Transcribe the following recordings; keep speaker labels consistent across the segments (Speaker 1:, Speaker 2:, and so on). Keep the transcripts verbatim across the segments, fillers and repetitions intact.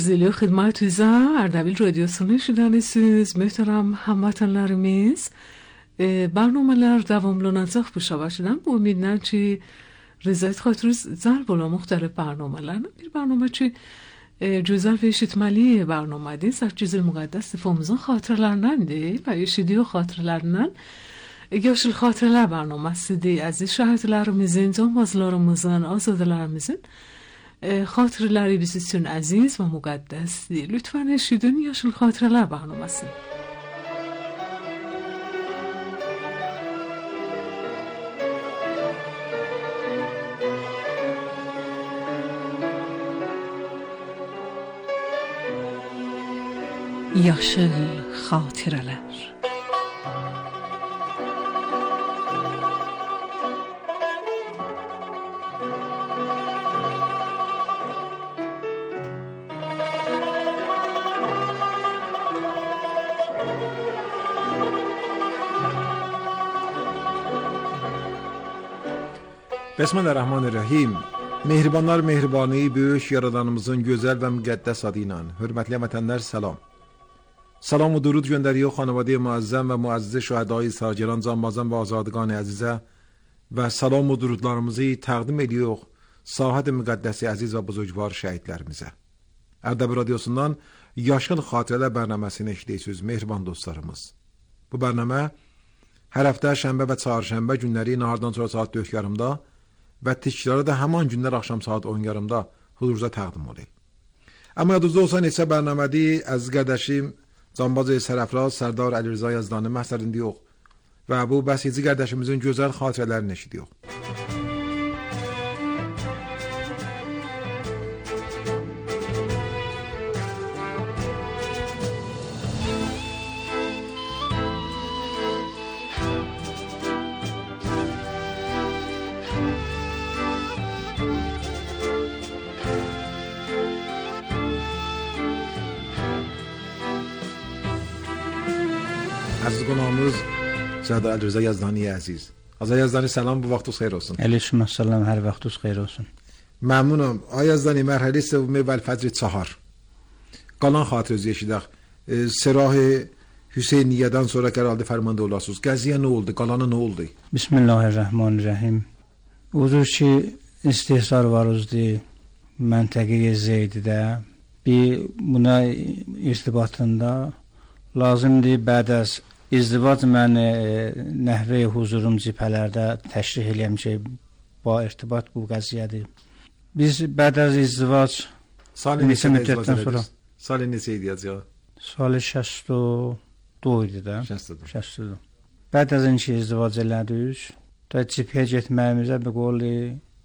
Speaker 1: Arz edilir xidmətinizə Ərdəbil Radiosu'nu eşidənisiniz. Möhtərəm həmvətənlərimiz, e, برنامه‌lar davamlanacaq bu şəbəkədən. Bu umidlə ki, rızayət xatiriniz cəlb ola müxtəlif برنامه‌larla. Bir برنامه ki, e, gözəl və eşitməli برنامهdir. Səkkiz il müqəddəs ifamızın xatirələrindəndir və eşidiyor xatirələrindən. Yaşıl xatirələr برنامه‌sidir. Əziz şəhidlərimizin, canbazlarımızın, azadələrimizin خاطرləri biz üçün əziz və müqəddəsdir. Lütfən eşidin Yaşıl Xatirələr برنامه‌si.
Speaker 2: Yaşıl Xatirələr.
Speaker 3: Bismillahirrahmanirrahim. Mehribanlar mehribanı böyük yaradanımızın gözəl və müqəddəs adı ilə. Hörmətli vətəndaşlar, salam. Salam və durud göndəriyor xanəvadə müəzzəm və müəzziz şəhidai sargeran, canbazan və azadqan əzizə və salam və durudlarımızı təqdim ediyor sahət müqəddəsi əziz və buzurgvar şəhidlərimizə. Ərdəbil Radiosu'ndan Yaşıl Xatirələr bərnaməsini eşidirsiniz mehriban dostlarımız. Bu bərnamə hər həftə şənbə və çarşənbə günləri nahardan sonra saat dörd yarımda və təkrarı da həman günlər axşam saat on yarımda huzurunuza təqdim olunur. Amma yadınızda olsa neçə bərnamədir, əziz qardaşım Canbaz Sərəfraz Sərdar Əli Rza Yazdanı məhsərində yox və bu bəsici qardaşımızın gözəl xatirələrini eşidiyor. Aziz qonağımız Sərdar Əli Rza Yazdani əziz. Azay Yazdani salam, bu vaxtınız xeyir olsun.
Speaker 4: Aleyküm salam, hər vaxtınız xeyir olsun.
Speaker 3: Məmnunum. Ay Yazdani, mərhələ səvmi vəl fəcr çahar. Qalan xatirinizi eşidək. E, Sərah Hüseyniyədən sonra qərarlı fərmanda olasınız. Qəziyə nə oldu? Qalanı nə oldu?
Speaker 4: Bismillahirrahmanirrahim. Uzur ki, istihsar var uzdi məntəqəyə Zeydidə. Bir buna irtibatında lazımdır bəd az izdivac mən e, nəhvə huzurum cibhələrdə təşrih eləyəm ki, bu irtibat bu qəziyyədir. Biz bəd az izdivac neçə müddətdən sonra
Speaker 3: Salı neçə idi acaba?
Speaker 4: Salı şəst və iki idi də. şəst və iki. Bəd az ki izdivac elədik. Da cibhəyə getməyimizə bir qoli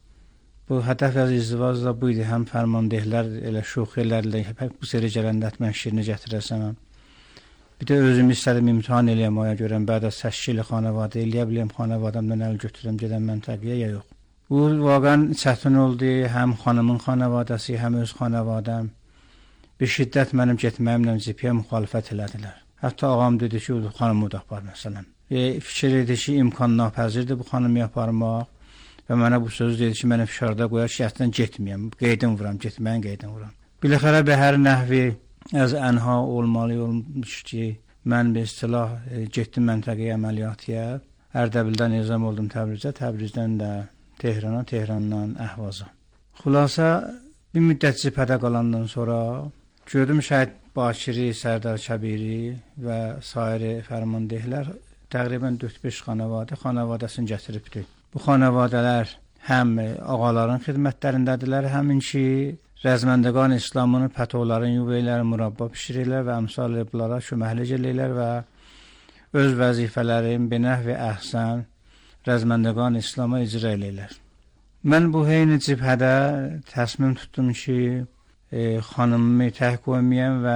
Speaker 4: bu hədəf az izdivac da bu idi. Həm fərmandehlər elə şuxilərlə bu seri gələndə mən şirini gətirəsəm. Bir də özüm istədim imtihan eləyəm, oya görəm, bəd az səşkili xanəvadə eləyə biləyəm, xanəvadamdan əl götürəm, gedəm məntəqəyə ya yox. Bu vaqən çətin oldu, həm xanımın xanəvadəsi, həm öz xanəvadəm. Bir şiddət mənim getməyimlə cibhəyə müxalifət elədilər. Hətta ağam dedi ki, o xanımı da apar məsələn. E, fikir dedi ki, imkan napəzirdir bu xanımı aparmaq və mənə bu sözü dedi ki, mənə fişarda qoyar ki, həttən getməyəm, qeydin vuram, getməyin qeydin vuram. Biləxərə bir hər nəhvi az ənha olmalı olmuş ki, mən bir istilah e, getdim məntəqəyə əməliyyatiyə. Ərdəbildən nizam oldum Təbrizə, Təbrizdən də Tehrana, Tehrandan Əhvaza. Xülasə, bir müddət cibhədə qalandan sonra gördüm şəhid Bakiri, Sərdar Kəbiri və sairi fərmandehlər təqribən dörd beş xanəvadə xanəvadəsini gətiribdir. Bu xanəvadələr həm ağaların xidmətlərindədirlər, həmin ki, Rəzməndəqan İslamını, pətoların yuveyləri, murabba pişirirlər və əmsalı bunlara köməklik eləyirlər və öz vəzifələrin binəh və əhsən Rəzməndəqan İslama icra eləyirlər. Mən bu heyni cibhədə təsmim tutdum ki, e, xanımımı tək qoymayam və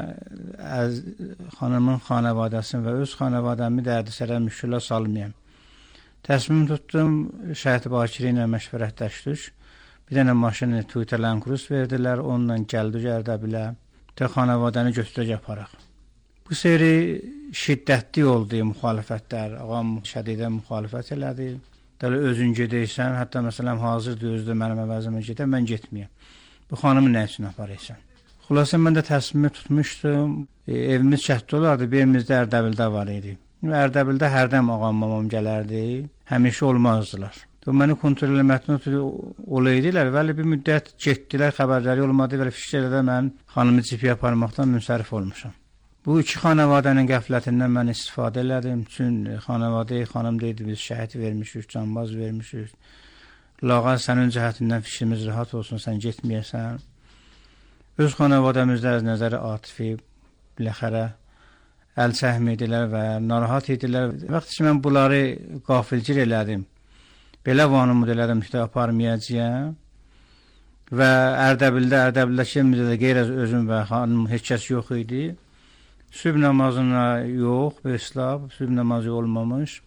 Speaker 4: əz, xanımın xanəvadəsini və öz xanəvadəmi dərdisərə müşkülə salmayam. Təsmim tutdum, Şəhid Bakiri ilə məşvərətləşdik. Bir dənə maşını Toyota Land Cruiser verdilər, onunla gəldik Ərdəbilə. Də xanəvadəni götürək aparaq. Bu seri şiddətli oldu müxalifətlər. Ağam şədidə müxalifət elədi. Dələ özün gedəysən, hətta məsələn hazırdır özdə mənim əvəzimə gedə, mən getməyəm. Bu xanımı nə üçün aparaysan? Xülasə mən də təslimi tutmuşdum. E, evimiz şəhətdə olardı, bir evimiz də Ərdəbildə var idi. Ərdəbildə hərdən ağam mamam gələrdi, həmişə olmazdılar. Məni kontrol eləməkdən ötürü olaydılar, vəli bir müddət getdilər, xəbərləri olmadı, vəli fikirdə mən xanımı cipiyə aparmaqdan münsərif olmuşam. Bu iki xanavadənin qəflətindən mən istifadə elədim. Çün xanavadə xanım deyildi, biz şəhəti vermişik, canbaz vermişik. Lağa sənin cəhətindən fikrimiz rahat olsun, sən getməyəsən. Öz xanavadəmizdə az nəzəri atifi, biləxərə əl çəkmə idilər və narahat idilər. Vaxt ki, mən bunları qafilcir elədim. Belə vanımı elədim ki, aparmayacağım. Və Ərdəbildə, Ərdəbildəki evimizdə də qeyr özüm və xanım heç kəs yox idi. Sübh namazına yox, beslab, sübh namazı olmamış.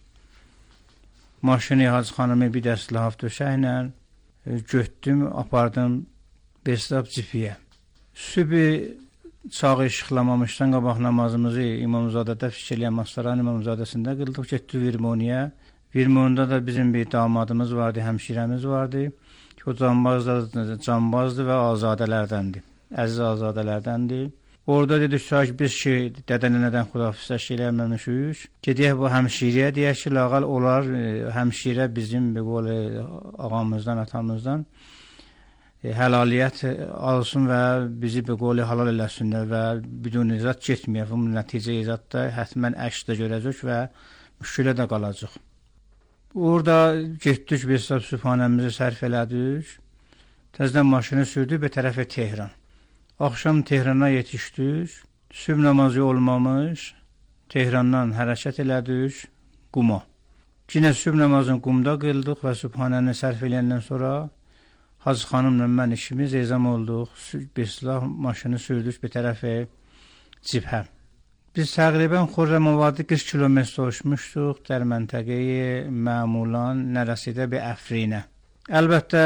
Speaker 4: Maşını Hacı xanımı bir dəst lav döşəklə götdüm, apardım beslab cipiyə. Sübh çağı işıqlamamışdan qabaq namazımızı İmamzadədə Fikirliyə Mastaran İmamzadəsində qıldıq, getdik Virmoniyə. Virmonda da bizim bir damadımız vardı, həmşirəmiz vardı. O canbaz da canbazdı və azadələrdəndir. Əziz azadələrdəndir. Orada dedik ki, biz ki, dədə-nənədən xudafizləş eləməmişik. Gedək bu həmşirəyə deyək ki, lağal olar, həmşirə bizim bir ağamızdan, atamızdan e, həlaliyyət alsın və bizi bir qoli halal eləsinlər və bidun izad getməyək. Bu nəticə izadda hətmən əşdə görəcək və müşkilə də qalacaq. Orada getdik, biz sübhanəmizi sərf elədik. Təzdən maşını sürdük, bir tərəfə Tehran. Axşam Tehrana yetişdik. Sübh namazı olmamış. Tehrandan hərəkət elədik Quma. Yine sübh namazını Qumda qıldıq və sübhanəni sərf eləyəndən sonra Hacı xanımla mən işimiz ezam olduq. Bislah maşını sürdük bir tərəfə cibhə. Biz təqribən Xürrəmavadi qırx kilometr uçmuşduq در məntəqəyi məmulan nərəsidə bir Əfrinə. Əlbəttə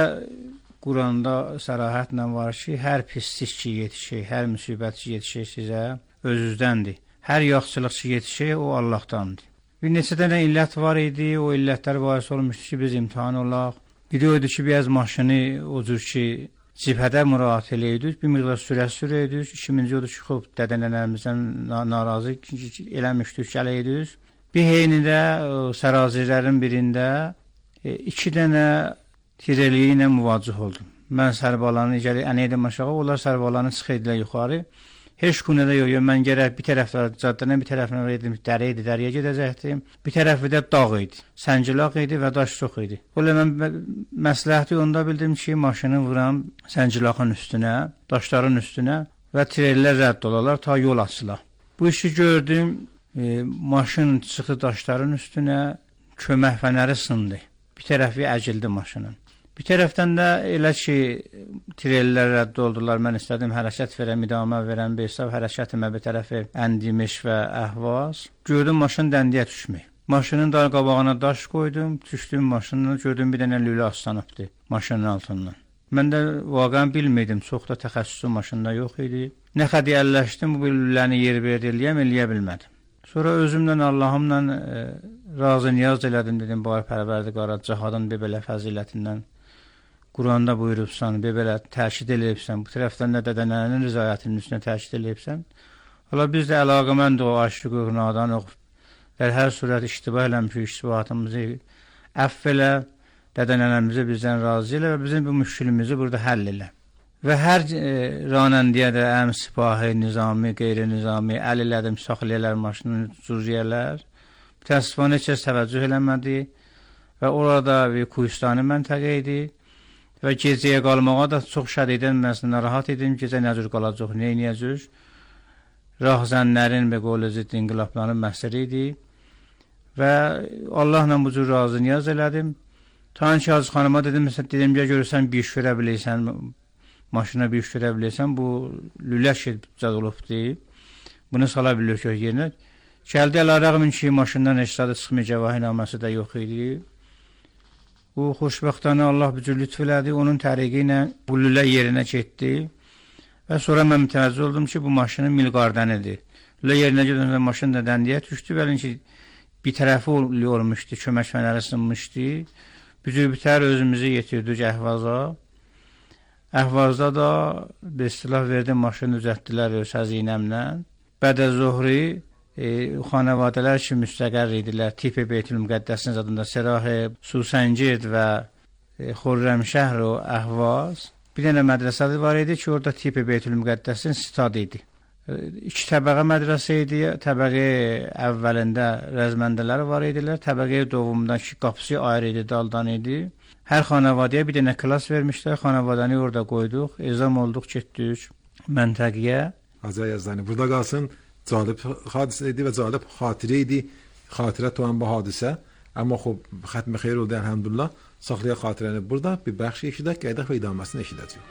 Speaker 4: Quranda sərahətlə var ki, hər pislik ki yetişir, hər müsibət ki yetişir sizə özüzdəndir. Hər yaxşılıqçı yetişir, o Allahdandır. Bir neçə dənə illət var idi, o illətlər bahis olmuşdu ki, biz imtihan olaq. Biri oydu ki, biz maşını o cür ki, cibhədə müraat eləydik, bir miqdar sürət sürəydik. İkinci odur ki, xub, dədənələrimizdən narazı eləmişdik, gələydik. Bir heynində, sərazirlərin birində e, iki dənə tireliyi ilə müvacih oldum. Mən sərbalanı gəli, ənəydim aşağı, onlar sərbalanı çıxıydılar yuxarı. Heç günədə yox, mən gərək bir tərəfdə caddədən bir tərəfdən verdim, dərə idi, dərəyə gedəcəkdim. Bir tərəfi də dağ idi, səncilaq idi və daş çox idi. Ola mən məsləhəti onda bildim ki, maşını vuram səncilaqın üstünə, daşların üstünə və tirellər rədd olarlar, ta yol açılar. Bu işi gördüm, e, maşın çıxdı daşların üstünə, kömək fənəri sındı. Bir tərəfi əcildi maşının. Bir tərəfdən də elə ki, tirellər rədd oldular, mən istədim hərəkət verəm, idamə verəm, bir hesab hərəkətimə bir tərəfi əndimiş və əhvaz. Gördüm maşın dəndiyə düşmək. Maşının da qabağına daş qoydum, düşdüm maşını, gördüm bir dənə lülə aslanıbdı maşının altından. Mən də vaqən bilmirdim, çox da təxəssüsü maşında yox idi. Nə xədi əlləşdim, bu lüləni yer verdi eləyəm, eləyə bilmədim. Sonra özümlə, Allahımla e, razı niyaz elədim, dedim, bari pərverdigara, cahadın bir belə fəzilətindən Quranda buyurubsan, bir belə təkid eləyibsən, bu tərəfdən də dədənlərinin rızayətinin üstünə təkid eləyibsən. Hala biz də əlaqəmənd o aşıq qıqnadan oxub, der hər surət iştibah eləmişik, iştibahatımızı əff elə, dədənlərimizi bizdən razı elə və bizim bu müşkülümüzü burada həll elə. Və hər e, ranəndiyə də əm sipahi, nizami, qeyri-nizami, əl elədim, saxiliyələr, maşını, cürziyələr. Təəssüfən heç kəs təvəccüh eləmədi və orada bir Kuyistani məntəqə idi. Və gecəyə qalmağa da çox şədidən məsələn narahat idim, gecə nəcür qalacaq, neyniyəcək. Rahzənlərin və qolözid inqilabların məsəri idi. Və Allahla bu cür razı niyaz elədim. Ta ki, Hacı xanıma dedim, məsələn, dedim, ya görürsən, bir iş görə biləysən, maşına bir iş görə biləysən, bu lüləş edəcək olubdur. Bunu sala bilir ki, yerinə. Gəldi, ələ rəğmin ki, maşından eşsadı çıxmayacaq, vahinaməsi də yox idi. Bu xoşbəxtana Allah bücür lütf elədi, onun təriqi ilə bu lülə yerinə getdi və sonra mən mütəvəzzə oldum ki, bu maşının milqardənidir. Lülə yerinə gedəndə maşın da dəndiyə düşdü, bəlin ki, bir tərəfi olmuşdu, kömək fənəri sınmışdı. Bücür bitər özümüzü yetirdik əhvaza. Əhvazda da bir istilah verdi, maşını düzəltdilər öz xəzinəmlə. Bədə Zuhri e, xanavadələr ki, müstəqər idilər. Tipi Beytülmüqəddəsin adında Sərahib, Susəngird və e, Xürrəmşəhr o Əhvaz. Bir dənə mədrəsədə var idi ki, orada Tipi Beytülmüqəddəsin stadı idi. E, iki təbəqə mədrəsə idi. Təbəqə əvvəlində rəzməndələr var idilər. Təbəqə dovumundakı qapısı ayrı idi, daldan idi. Hər xanavadəyə bir dənə klas vermişlər. Xanavadəni orada qoyduq. Ezam olduq, getdik məntəqəyə.
Speaker 3: Azər Yazdani, burada qalsın. Cəlib hadisə idi və cəlib xatirə idi. Xatirə tutan bu hadisə. Amma xub, xətmi xeyir oldu, əlhəmdülillah. Saxlaya xatirəni burada bir bəxş eşidək, qeydək və idaməsini eşidəcək.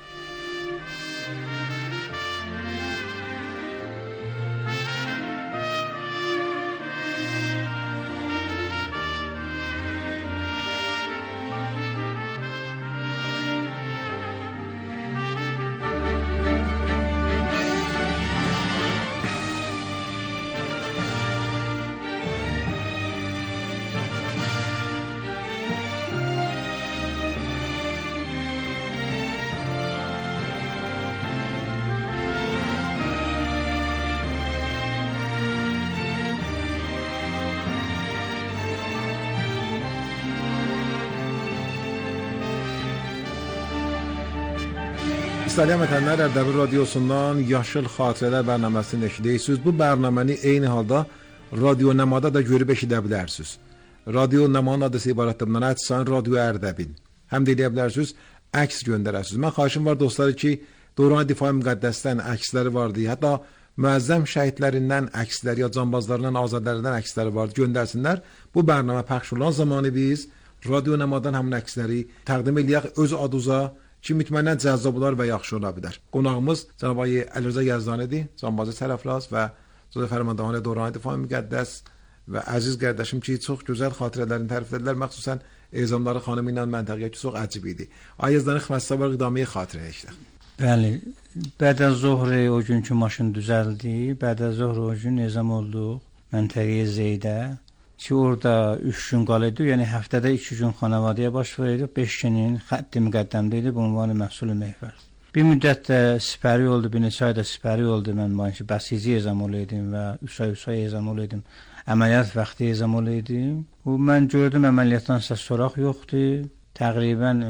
Speaker 3: İstəyilən vətənlər, Ərdəbil radiosundan Yaşıl Xatirələr bərnaməsini eşidirsiniz. Bu bərnaməni eyni halda Radio Nəmada da görüb eşidə bilərsiniz. Radio Nəmanın adresi ibarətdir. Bundan ətsən Radio Ərdəbil. Həm də edə bilərsiniz, əks göndərərsiniz. Mən xahişim var dostları ki, Dövran Difai Müqəddəsdən əksləri vardı. Hətta müəzzəm şəhidlərindən əksləri, ya canbazlarından, azadlərindən əksləri vardı. Göndərsinlər. Bu bərnamə pəxş olan zamanı biz Radio Nəmadan həmin əksləri təqdim edək öz adınıza ki, mütmənnən cəzzab olar və yaxşı ola bilər. Qonağımız cənab Əli Rza Yazdanidir, canbazı Sərafraz və Cəza Fərmandavanı Dövran Difai Müqəddəs və əziz qardaşım ki, çox gözəl xatirələrini tərif edilər, məxsusən ezamları xanımı ilə məntəqəyə ki, çox əcib idi. Ay Yazdani xidmətçisi var, idaməyə xatirəyə işlər.
Speaker 4: Bəli, bədə Zuhri o günkü maşın düzəldi, bədə Zuhri o gün ezam olduq məntəqəyə Zeydə. Ki, orada üç gün qalıydı, yəni həftədə iki gün xanavadəyə baş verirdi, beş günün xətti müqəddəmdə idi, bu ünvanı məhsulü mehvər. Bir müddət də sipəri oldu, bir neçə ayda sipəri oldu, mən ki, bəsici ezam olaydım və üç ay üç ay ezam olaydım, əməliyyat vaxtı ezam olaydım. Bu, mən gördüm, əməliyyatdan səs soraq yoxdur, təqribən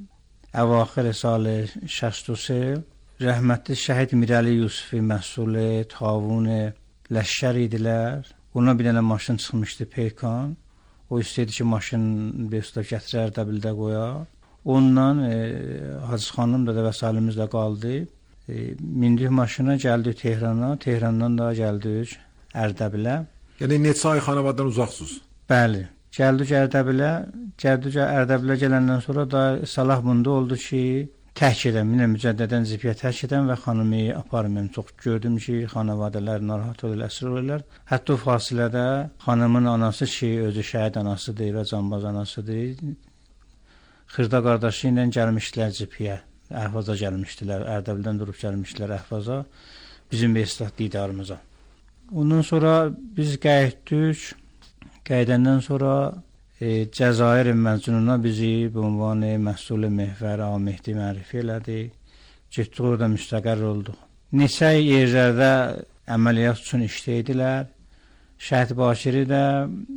Speaker 4: əvaxir salı şəxst üç rəhmətli şəhid Mirəli Yusufi məhsulü, tavun, ləşkər idilər. Ona bir dənə maşın çıxmışdı, Peykan. O istəyirdi ki, maşın bir usta gətirər, Ərdəbildə qoyar. Ondan e, Hacı xanım da da vəsaitimizlə qaldı. E, mindik maşına gəldik Tehrana, Tehrandan da gəldik Ərdəbilə.
Speaker 3: Yəni neçə ay xanavadan uzaqsınız?
Speaker 4: Bəli, gəldik Ərdəbilə. Gəldik Ərdəbilə gələndən sonra da salah bunda oldu ki, tək edəm, yenə mücəddədən zipiyə tək edəm və xanımı aparım. Mən çox gördüm ki, xanavadələr narahat olurlar, əsir olurlar. Hətta o fasilədə xanımın anası ki, özü şəhid anasıdır və canbaz anasıdır, Xırda qardaşı ilə gəlmişdilər zipiyə, Əhvaza gəlmişdilər, Ərdəbildən durub gəlmişdilər Əhvaza, bizim bir didarımıza. Ondan sonra biz qayıtdık, qayıdandan sonra E, Cəzair məzununa bizi bu ünvanı məhsulü mehvər Mehdi mərifə elədi. Getdik orada müstəqər olduq. Neçə yerlərdə əməliyyat üçün işləydilər. Şəhid Bakiri də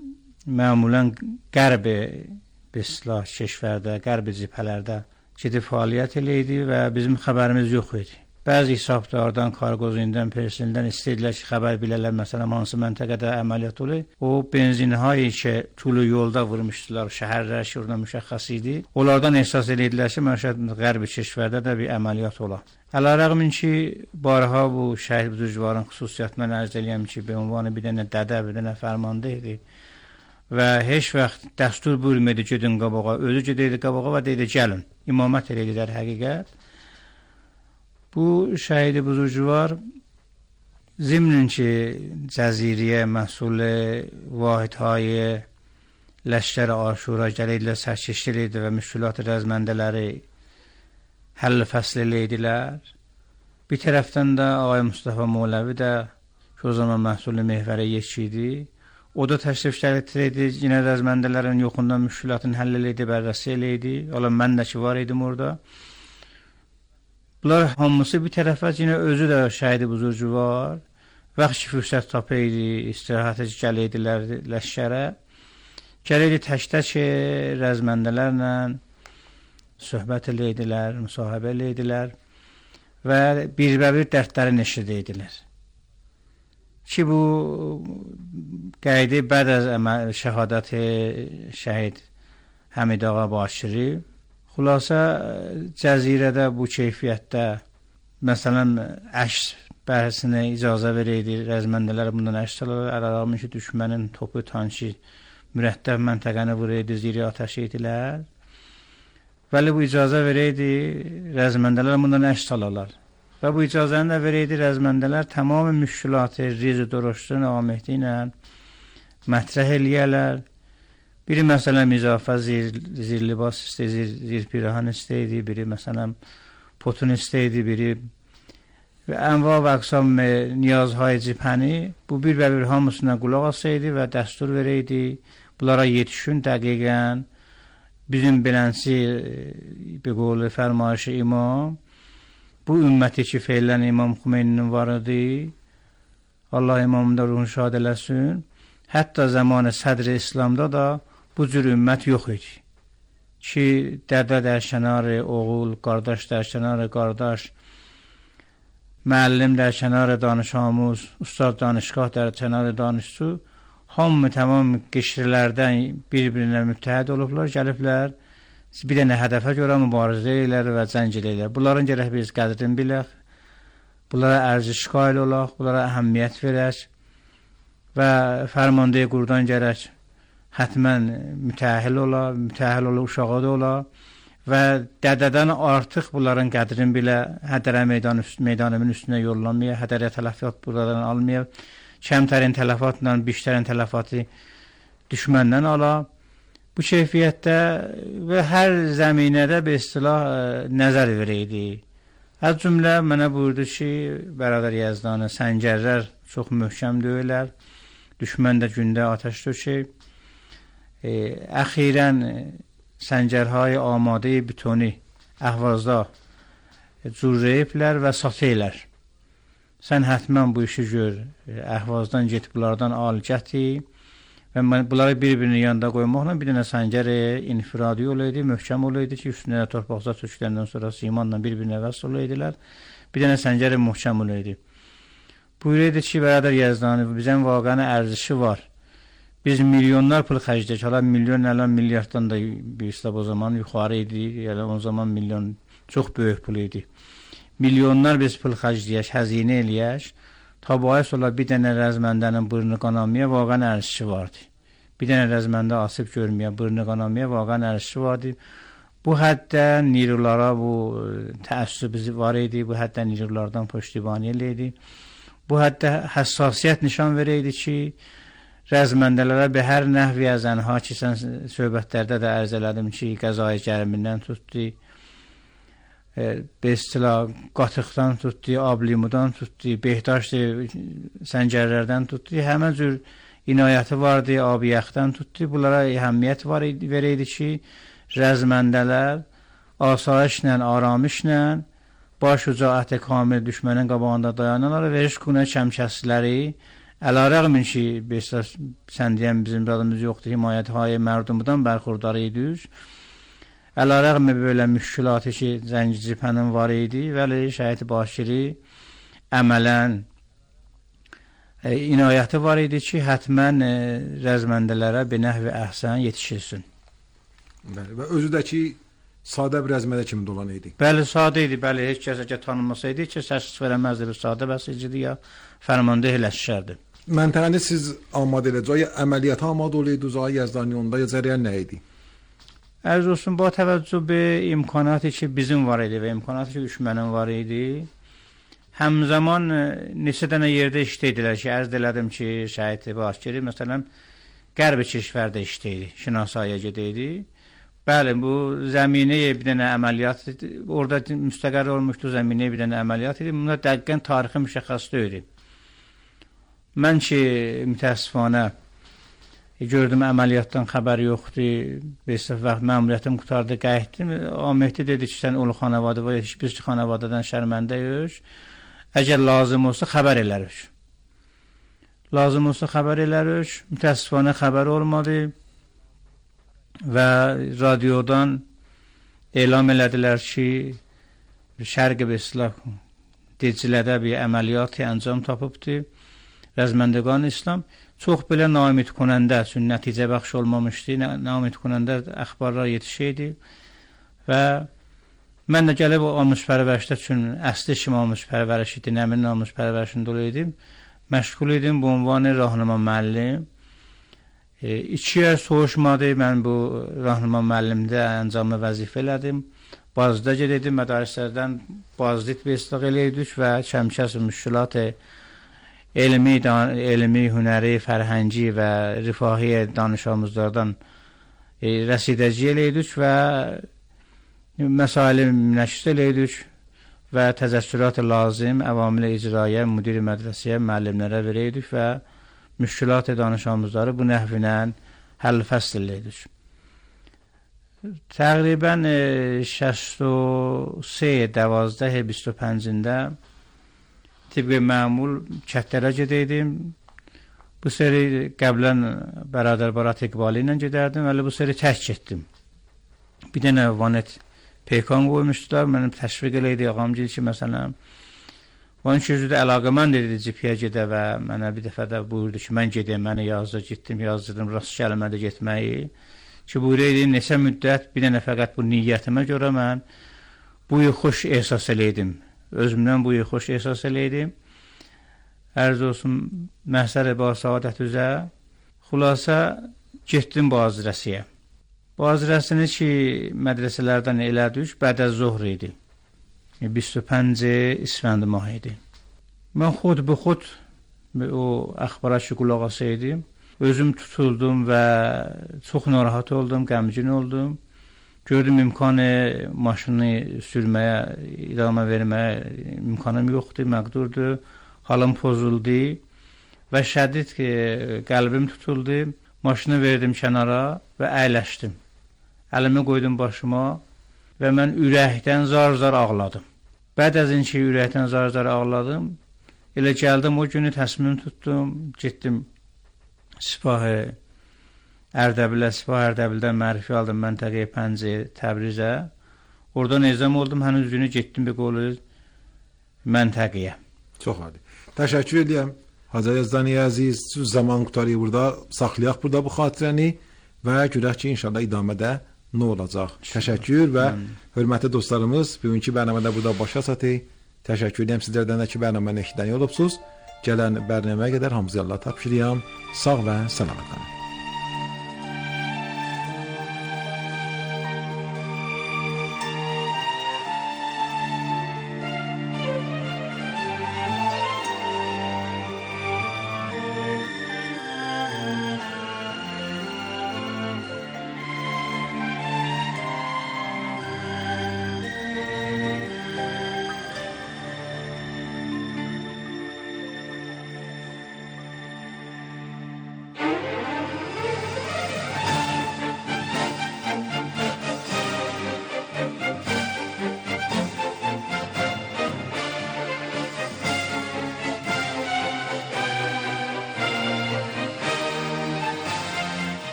Speaker 4: məmulən qərbi bislah keşvərdə, qərbi cibhələrdə gedib fəaliyyət eləydi və bizim xəbərimiz yox idi. Bəzi hesabdardan, karqozindən, personeldən istədilər ki, xəbər bilərlər, məsələn, hansı məntəqədə əməliyyat olur. O benzinhayı ki, tulu yolda vurmuşdular, şəhərlər ki, orada müşəxəs idi. Onlardan ehsas edildilər ki, məşəd qərbi keşvərdə də bir əməliyyat olar. Ələ-rəğmin ki, barha bu şəhid büzüşvarın xüsusiyyətindən ərz eləyəm ki, bir ünvanı bir dənə dədə, bir dənə fərmanda idi. Və heç vaxt dəstur buyurmaydı, gedin qabağa, özü gedəydi qabağa və deydi, gəlin. İmamət eləyirlər həqiqət. Bu şəhid buzurcuvar zimnin ki, cəziriyə, məhsulü, vahidhayı, ləşkər aşura gələklər, sərkeşli idi və müşkülat rəzməndələri həll fəsl eləydilər. Bir tərəfdən də Ağay Mustafa Moğləvi də ki, o zaman məhsulü mehvərə yekiydi. O da təşrif gətirəydi, yenə rəzməndələrin yoxundan müşkülatın həll eləydi, bərrəsi eləydi. Ola mən də ki, var idim orada. Bunlar hamısı bir tərəfə yenə özü də şəhid buzurcu var. Vaxt fürsət tapıydı, istirahətə gəliydilər ləşkərə. Gəliydi tək-tək rəzməndələrlə söhbət eləydilər, müsahibə eləydilər və bir-bir dərdlərini eşidirdilər. Ki bu qəydi bəd az şəhadət şəhid Həmid Ağa Başiri. Xülasə cəzirədə bu keyfiyyətdə məsələn əks bəhsinə icazə verəydi, rəzməndələr bundan əks alırlar, əl-əlamin ki, düşmənin topu tanki mürəttəb məntəqəni vuraydı, ziri atəş etdilər. Vəli bu icazə verəydi, rəzməndələr bundan əks alırlar. Və bu icazəni də verəydi, rəzməndələr tamamı müşkülatı, riz-i doroşluğun avaməhdi ilə mətrəh eləyərlər. Biri məsələn izafə zir, zir libas istəydi, zir, zir pirahan istəydi, biri məsələn potun istəydi, biri və ənva və əqsam niyazهای cibhəni bu bir və bir hamısına qulaq asaydı və dəstur verəydi. Bunlara yetişün dəqiqən bizim belənsi bir qolu fərmayışı imam bu ümməti ki feylən İmam Xümeyninin var idi. Allah imamın da ruhunu şad eləsin. Hətta zamanı sədr-i İslamda da bu cür ümmət yox idi. Ki, dədə dərkənarı oğul, qardaş dərkənarı qardaş, müəllim dərkənarı danışamuz, ustad danışqah dərkənarı danışçu, hamı tamam qişrilərdən bir-birinə müttəhid olublar, gəliblər, bir dənə hədəfə görə mübarizə eləyər və cəng eləyər. Bunların gərək biz qədrin bilək, bunlara ərziş qail olaq, bunlara əhəmiyyət verək və fərmandeyi qurdan gərək hətmən mütəhil ola, mütəhil ola, uşağı da ola və dədədən artıq bunların qədrin bilə, hədərə meydan üst, meydanımın üstünə yollanmaya, hədərə tələfat buradan almaya, kəmtərin tələfatla, biştərin tələfatı düşməndən ala. Bu keyfiyyətdə və hər zəminədə bir istilah nəzər verəydi. Az cümlə mənə buyurdu ki, Bəradər Yəzdanı, səngərlər çox möhkəm döyürlər, düşmən də gündə atəş döşəyib. E, əxirən səngərهای amadə bütoni əhvazda cürrəyiblər və satıylar. Sən hətmən bu işi gör, əhvazdan get, bunlardan al gəti və bunları bir-birinin yanında qoymaqla bir dənə səngər infiradi olaydı, möhkəm olaydı ki, üstünə torpaqza töküləndən sonra simanla bir-birinə vəsl olaydılar. Bir dənə səngər möhkəm olaydı. Buyuraydı ki, Bəradər Yəzdani, bizən vaqənin ərzişi var. Biz milyonlar pul xərcləyək, hala milyon, əlan milyarddan da bir istab o zaman yuxarı idi, yəni o zaman milyon çox böyük pul idi. Milyonlar biz pul xərcləyək, həzinə eləyək, tabayəs ola bir dənə rəzməndənin bırını qanamaya vaqən ərzişi vardı. Bir dənə rəzməndə asıb görməyə, bırını qanamaya vaqən ərzişi vardı. Bu həddə nirulara bu təəssüb var idi, bu həddə nirulardan poştibani eləydi. Bu həddə həssasiyyət nişan verəydi ki, rəzməndələrə bir hər nəhvi əzənha ki, sən söhbətlərdə də ərz elədim ki, qəzai gərimindən tutdu, e, bestila qatıqdan tutdu, ablimudan tutdu, behdaş səngərlərdən tutdu, həmən cür inayəti vardı, abiyəxdən tutdu. Bunlara əhəmiyyət var idi, verəydi ki, rəzməndələr asayişlə, aramışla, baş ucaəti kamil düşmənin qabağında dayanırlar və heç günə kəmkəsiləri əlarəqmin ki, sən deyən bizim radımız yoxdur, himayət-hay mərdumudan bərxurdarı idik. Əlarəqmi belə müşkülatı ki, zəngi cibhənin var idi, vəli şəhid Başiri əmələn e, inayəti var idi ki, hətmən e, rəzməndələrə bir nəhvi əhsən yetişilsin.
Speaker 3: Bəli, və özü də ki, sadə bir rəzmədə kimi dolan idi. Bəli,
Speaker 4: sadə idi, bəli, heç kəsə ki, tanınmasaydı, heç kəsə səs verəməzdi, bir sadə bəsicidir ya, fərmanda eləşişərdi.
Speaker 3: Məntəqəni siz amadə edəcək, ya əməliyyata amadə olaydı, Uzağa Yəzdaniyonda, ya cərəyən nə idi?
Speaker 4: Ərz olsun, bu təvəccüh bir imkanatı ki, bizim var idi və imkanatı ki, düşmənin var idi. Həmzaman neçə dənə yerdə işləydilər ki, ərz elədim ki, şəhid Başiri, məsələn, qərb-i kişvərdə işləydi, şinasaya gedəydi. Bəli, bu zəminəyə bir dənə əməliyyat, orada müstəqər olmuşdu, zəminəyə bir dənə əməliyyat idi. Bunlar dəqiqən tarixi müşəxəsdə idi. Mən ki, mütəəssifanə, gördüm əməliyyatdan xəbər yoxdur. Bir vaxt məmuliyyətim qutardı, qayıtdım. Ahmeti dedi ki, sən ulu xanavadı var, heç bir xanavadadan şərməndə yox. Əgər lazım olsa xəbər elərik. Lazım olsa xəbər elərik. Mütəəssifanə xəbər olmadı və radiodan elan elədilər ki, Şərqi Bislah Dicilədə bir əməliyyatı əncam tapıbdı. Rəzməndəqan İslam çox belə naümid konəndə, çünki nəticə bəxş olmamışdı, naümid konəndə əxbarlar yetişəydi və mən də gəlib o almış pərvərişdə, çünki əsli kimi almış pərvəriş idi, nəmin almış pərvərişində olaydım, məşğul idim bu ünvanı rahnıma müəllim. E, iki yer soğuşmadı, mən bu rahnıma müəllimdə əncamlı vəzifə elədim. Bazıda gedirdim, mədarislərdən bazı istiq eləydik və kəmkəs müşkülat elmi, elmi, hünəri, fərhəngi və rifahi danışamızlardan e, rəsidəci eləydik və məsaili nəşr eləydik və təzəkkürat lazım əvamil icraya, müdir mədrəsəyə, müəllimlərə verəydik və müşkülat danışamızları bu nəhvinə həll fəsl eləydik. Təqribən şəst و سه دوازده بیست و پنجində tibqi məmul kətlərə gedəydim. Bu seri qəblən bərədər Barat İqbali ilə gedərdim, hələ bu seri tək getdim. Bir dənə vanet peykan qoymuşdular, mənim təşviq eləydi ağamcil ki, məsələn, onun ki, üzrdə əlaqəmən dedi cipiyə gedə və mənə bir dəfə də buyurdu ki, mən gedəyim, məni yazdı, getdim, yazdırdım, rast gəlmədi getməyi. Ki, buyuraydım, neçə müddət, bir dənə fəqət bu niyyətimə görə mən buyu xoş ehsas eləydim. Özümdən buyu xoş ehsas eləydim. Ərz olsun, məhsər-i ba-saadət üzə. Xulasa, getdim Boğazrəsiyə. Boğazrəsini ki, mədrəsələrdən elədik, bədə zuhr idi. بیست و پنج اسفند ماه idi. Mən xud bu xud o əxbara ki, qulaq asaydım. Özüm tutuldum və çox narahat oldum, qəmgin oldum. Gördüm imkanı maşını sürməyə, idamə verməyə imkanım yoxdur, məqdurdur. Halım pozuldu və şədid ki, qəlbim tutuldu. Maşını verdim kənara və əyləşdim. Əlimi qoydum başıma və mən ürəkdən zar-zar ağladım. Bəd əzin ki, ürəkdən zar-zar ağladım. Elə gəldim, o günü təsmim tutdum, getdim Sipahı Ərdəbilə, Sipahı Ərdəbildən mərfi aldım məntəqəyə Pənci, Təbrizə. Oradan ezam oldum, hənüz günü getdim bir qolu məntəqəyə.
Speaker 3: Çox adi. Təşəkkür edirəm. Hacı Yazdani əziz, zaman qutarıyıq burada, saxlayaq burada bu xatirəni və görək ki, inşallah idamədə nə olacaq. Təşəkkür və hörmətli dostlarımız, bugünkü bərnamədə burada başa çatıq. Təşəkkür edirəm sizlərdən də ki, bərnaməni eşidən olubsuz. Gələn bərnaməyə qədər hamınızı Allah tapşırıyam. Sağ və salamat qalın.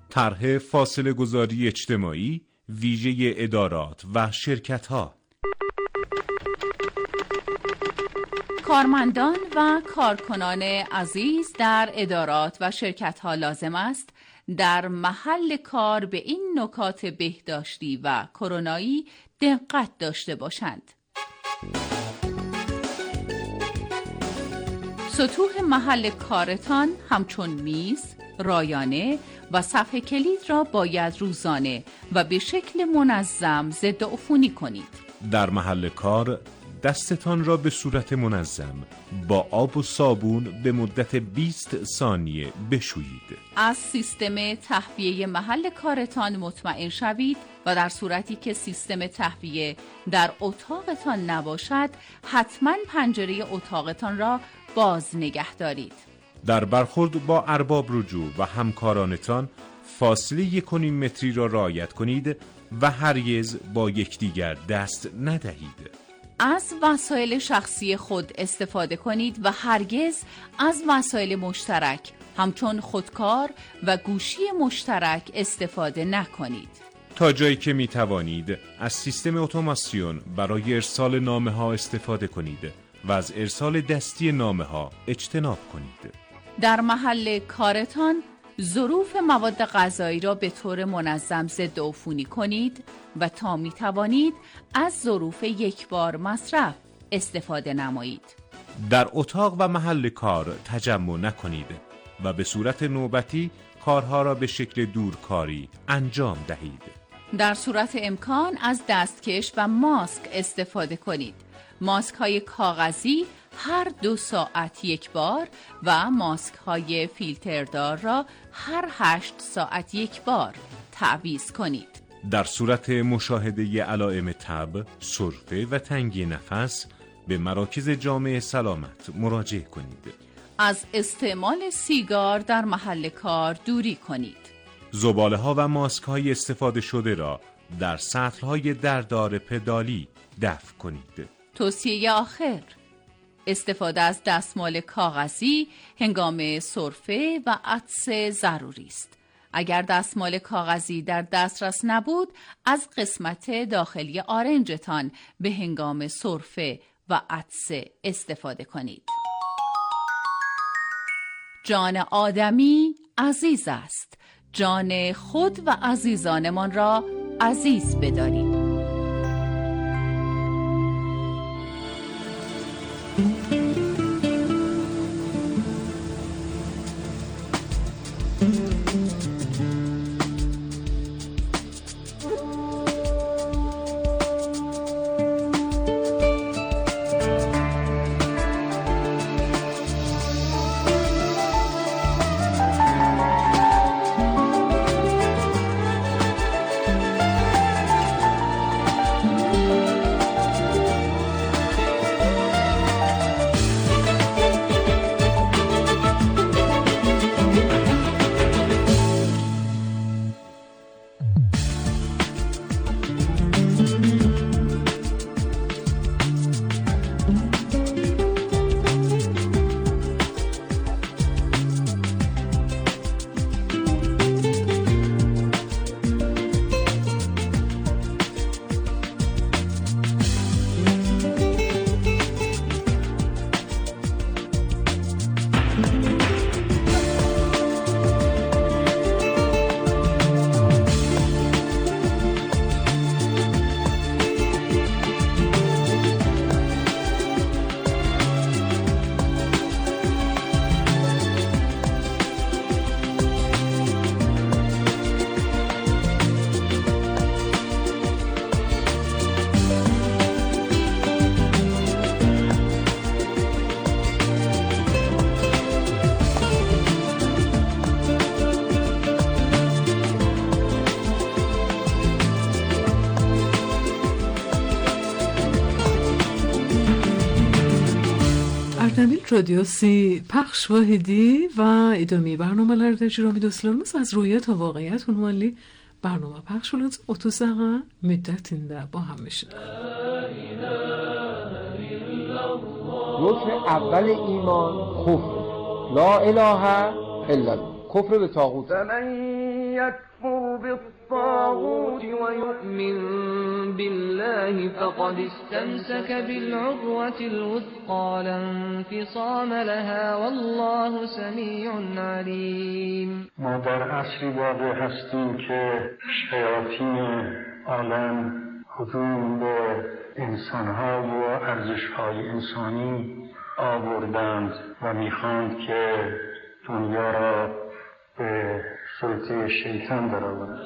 Speaker 5: طرح فاصله گذاری اجتماعی ویژه ادارات و شرکت‌ها.
Speaker 6: کارمندان و کارکنان عزیز در ادارات و شرکت‌ها لازم است در محل کار به این نکات بهداشتی و کرونایی دقت داشته باشند. سطوح محل کارتان همچون میز، رایانه و صفحه کلید را باید روزانه و به شکل منظم ضد عفونی کنید.
Speaker 5: در محل کار دستتان را به صورت منظم با آب و صابون به مدت بیست ثانیه بشویید.
Speaker 6: از سیستم تهویه محل کارتان مطمئن شوید و در صورتی که سیستم تهویه در اتاقتان نباشد حتما پنجره اتاقتان را باز نگه دارید.
Speaker 5: در برخورد با ارباب رجوع و همکارانتان فاصله یک و نیم متری را رعایت کنید و هرگز با یکدیگر دست ندهید.
Speaker 6: از وسایل شخصی خود استفاده کنید و هرگز از وسایل مشترک همچون خودکار و گوشی مشترک استفاده نکنید.
Speaker 5: تا جایی که می توانید از سیستم اتوماسیون برای ارسال نامه ها استفاده کنید و از ارسال دستی نامه ها اجتناب کنید.
Speaker 6: در محل کارتان ظروف مواد غذایی را به طور منظم ضد عفونی کنید و تا می توانید از ظروف یک بار مصرف استفاده نمایید.
Speaker 5: در اتاق و محل کار تجمع نکنید و به صورت نوبتی کارها را به شکل دورکاری انجام دهید.
Speaker 6: در صورت امکان از دستکش و ماسک استفاده کنید. ماسک های کاغذی هر دو ساعت یک بار و ماسک های فیلتردار را هر هشت ساعت یک بار تعویض کنید.
Speaker 5: در صورت مشاهده علائم تب، سرفه و تنگی نفس به مراکز جامعه سلامت مراجعه کنید.
Speaker 6: از استعمال سیگار در محل کار دوری کنید.
Speaker 5: زباله ها و ماسک های استفاده شده را در سطل های دردار پدالی دفع کنید.
Speaker 6: توصیه آخر: استفاده از دستمال کاغذی هنگام سرفه و عطسه ضروری است. اگر دستمال کاغذی در دسترس نبود، از قسمت داخلی آرنجتان به هنگام سرفه و عطسه استفاده کنید. جان آدمی عزیز است. جان خود و عزیزانمان را عزیز بدارید.
Speaker 1: اردبیل رادیو سی پخش واحدی و ادامه برنامه‌lar da جرامی dostlarımız از رویت تا واقعیت عنوانی برنامه پخش شد. otuz دقیقه müddetinde با هم میشه.
Speaker 7: رکن اول ایمان خوف لا اله الا الله.
Speaker 3: کفر به طاغوت.
Speaker 7: من یکفر بالطاغوت و یؤمن بالله فقد استمسک بالعروة الوثقى لا انفصام لها والله سمیع علیم.
Speaker 8: ما در عصری واقع هستیم که شیاطین عالم هجوم به انسان‌ها و ارزش‌های انسانی آوردند و می‌خواند که دنیا را به سلطه شیطان درآورند.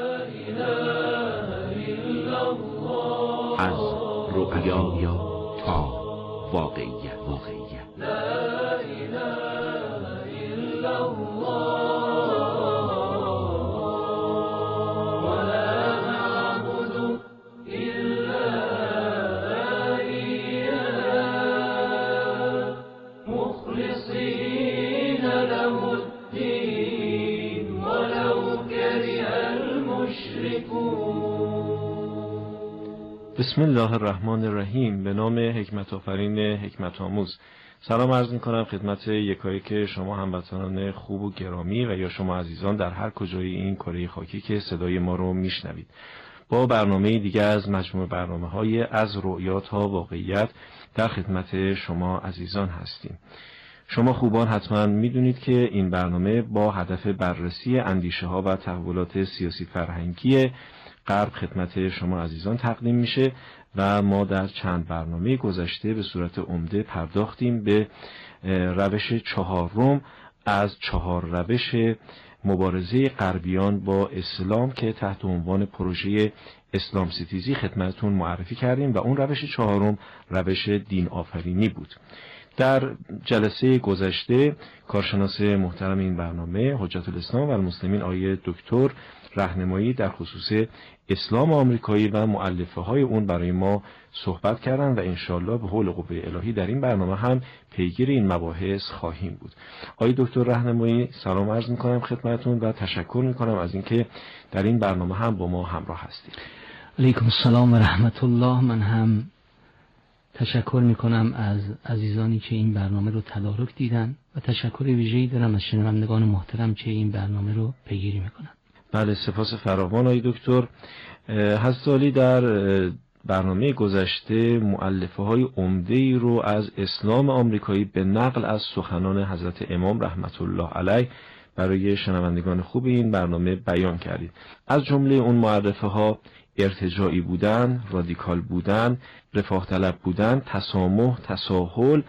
Speaker 9: از رؤیا تا واقعیت واقعیت
Speaker 10: بسم الله الرحمن الرحیم. به نام حکمت آفرین حکمت آموز سلام عرض می‌کنم خدمت یکایک شما هموطنان خوب و گرامی و یا شما عزیزان در هر کجای این کره خاکی که صدای ما رو میشنوید. با برنامه دیگه از مجموعه برنامه‌های از رؤیا تا واقعیت در خدمت شما عزیزان هستیم. شما خوبان حتما میدونید که این برنامه با هدف بررسی اندیشه‌ها و تحولات سیاسی فرهنگی غرب خدمت شما عزیزان تقدیم میشه و ما در چند برنامه گذشته به صورت عمده پرداختیم به روش چهارم از چهار روش مبارزه غربیان با اسلام که تحت عنوان پروژه اسلام ستیزی خدمتتون معرفی کردیم و اون روش چهارم روش دین آفرینی بود. در جلسه گذشته کارشناس محترم این برنامه حجت الاسلام و المسلمین آقای دکتر راهنمایی در خصوص اسلام آمریکایی و مؤلفه های اون برای ما صحبت کردن و انشالله به حول قوه الهی در این برنامه هم پیگیر این مباحث خواهیم بود. آقای دکتر راهنمایی سلام عرض میکنم خدمتتون و تشکر میکنم از اینکه در این برنامه هم با ما همراه هستید.
Speaker 11: علیکم السلام و رحمت الله. من هم تشکر میکنم از عزیزانی که این برنامه رو تدارک دیدن و تشکر ویژه‌ای دارم از شنوندگان محترم که این برنامه رو پیگیری میکنن.
Speaker 10: بله سپاس فراوان آقای دکتر. حضرت عالی در برنامه گذشته مؤلفه های عمده‌ای رو از اسلام آمریکایی به نقل از سخنان حضرت امام رحمت الله علیه برای شنوندگان خوب این برنامه بیان کردید. از جمله اون معرفه ها ارتجاعی بودن، رادیکال بودن، رفاه طلب بودن، تسامح، تساهل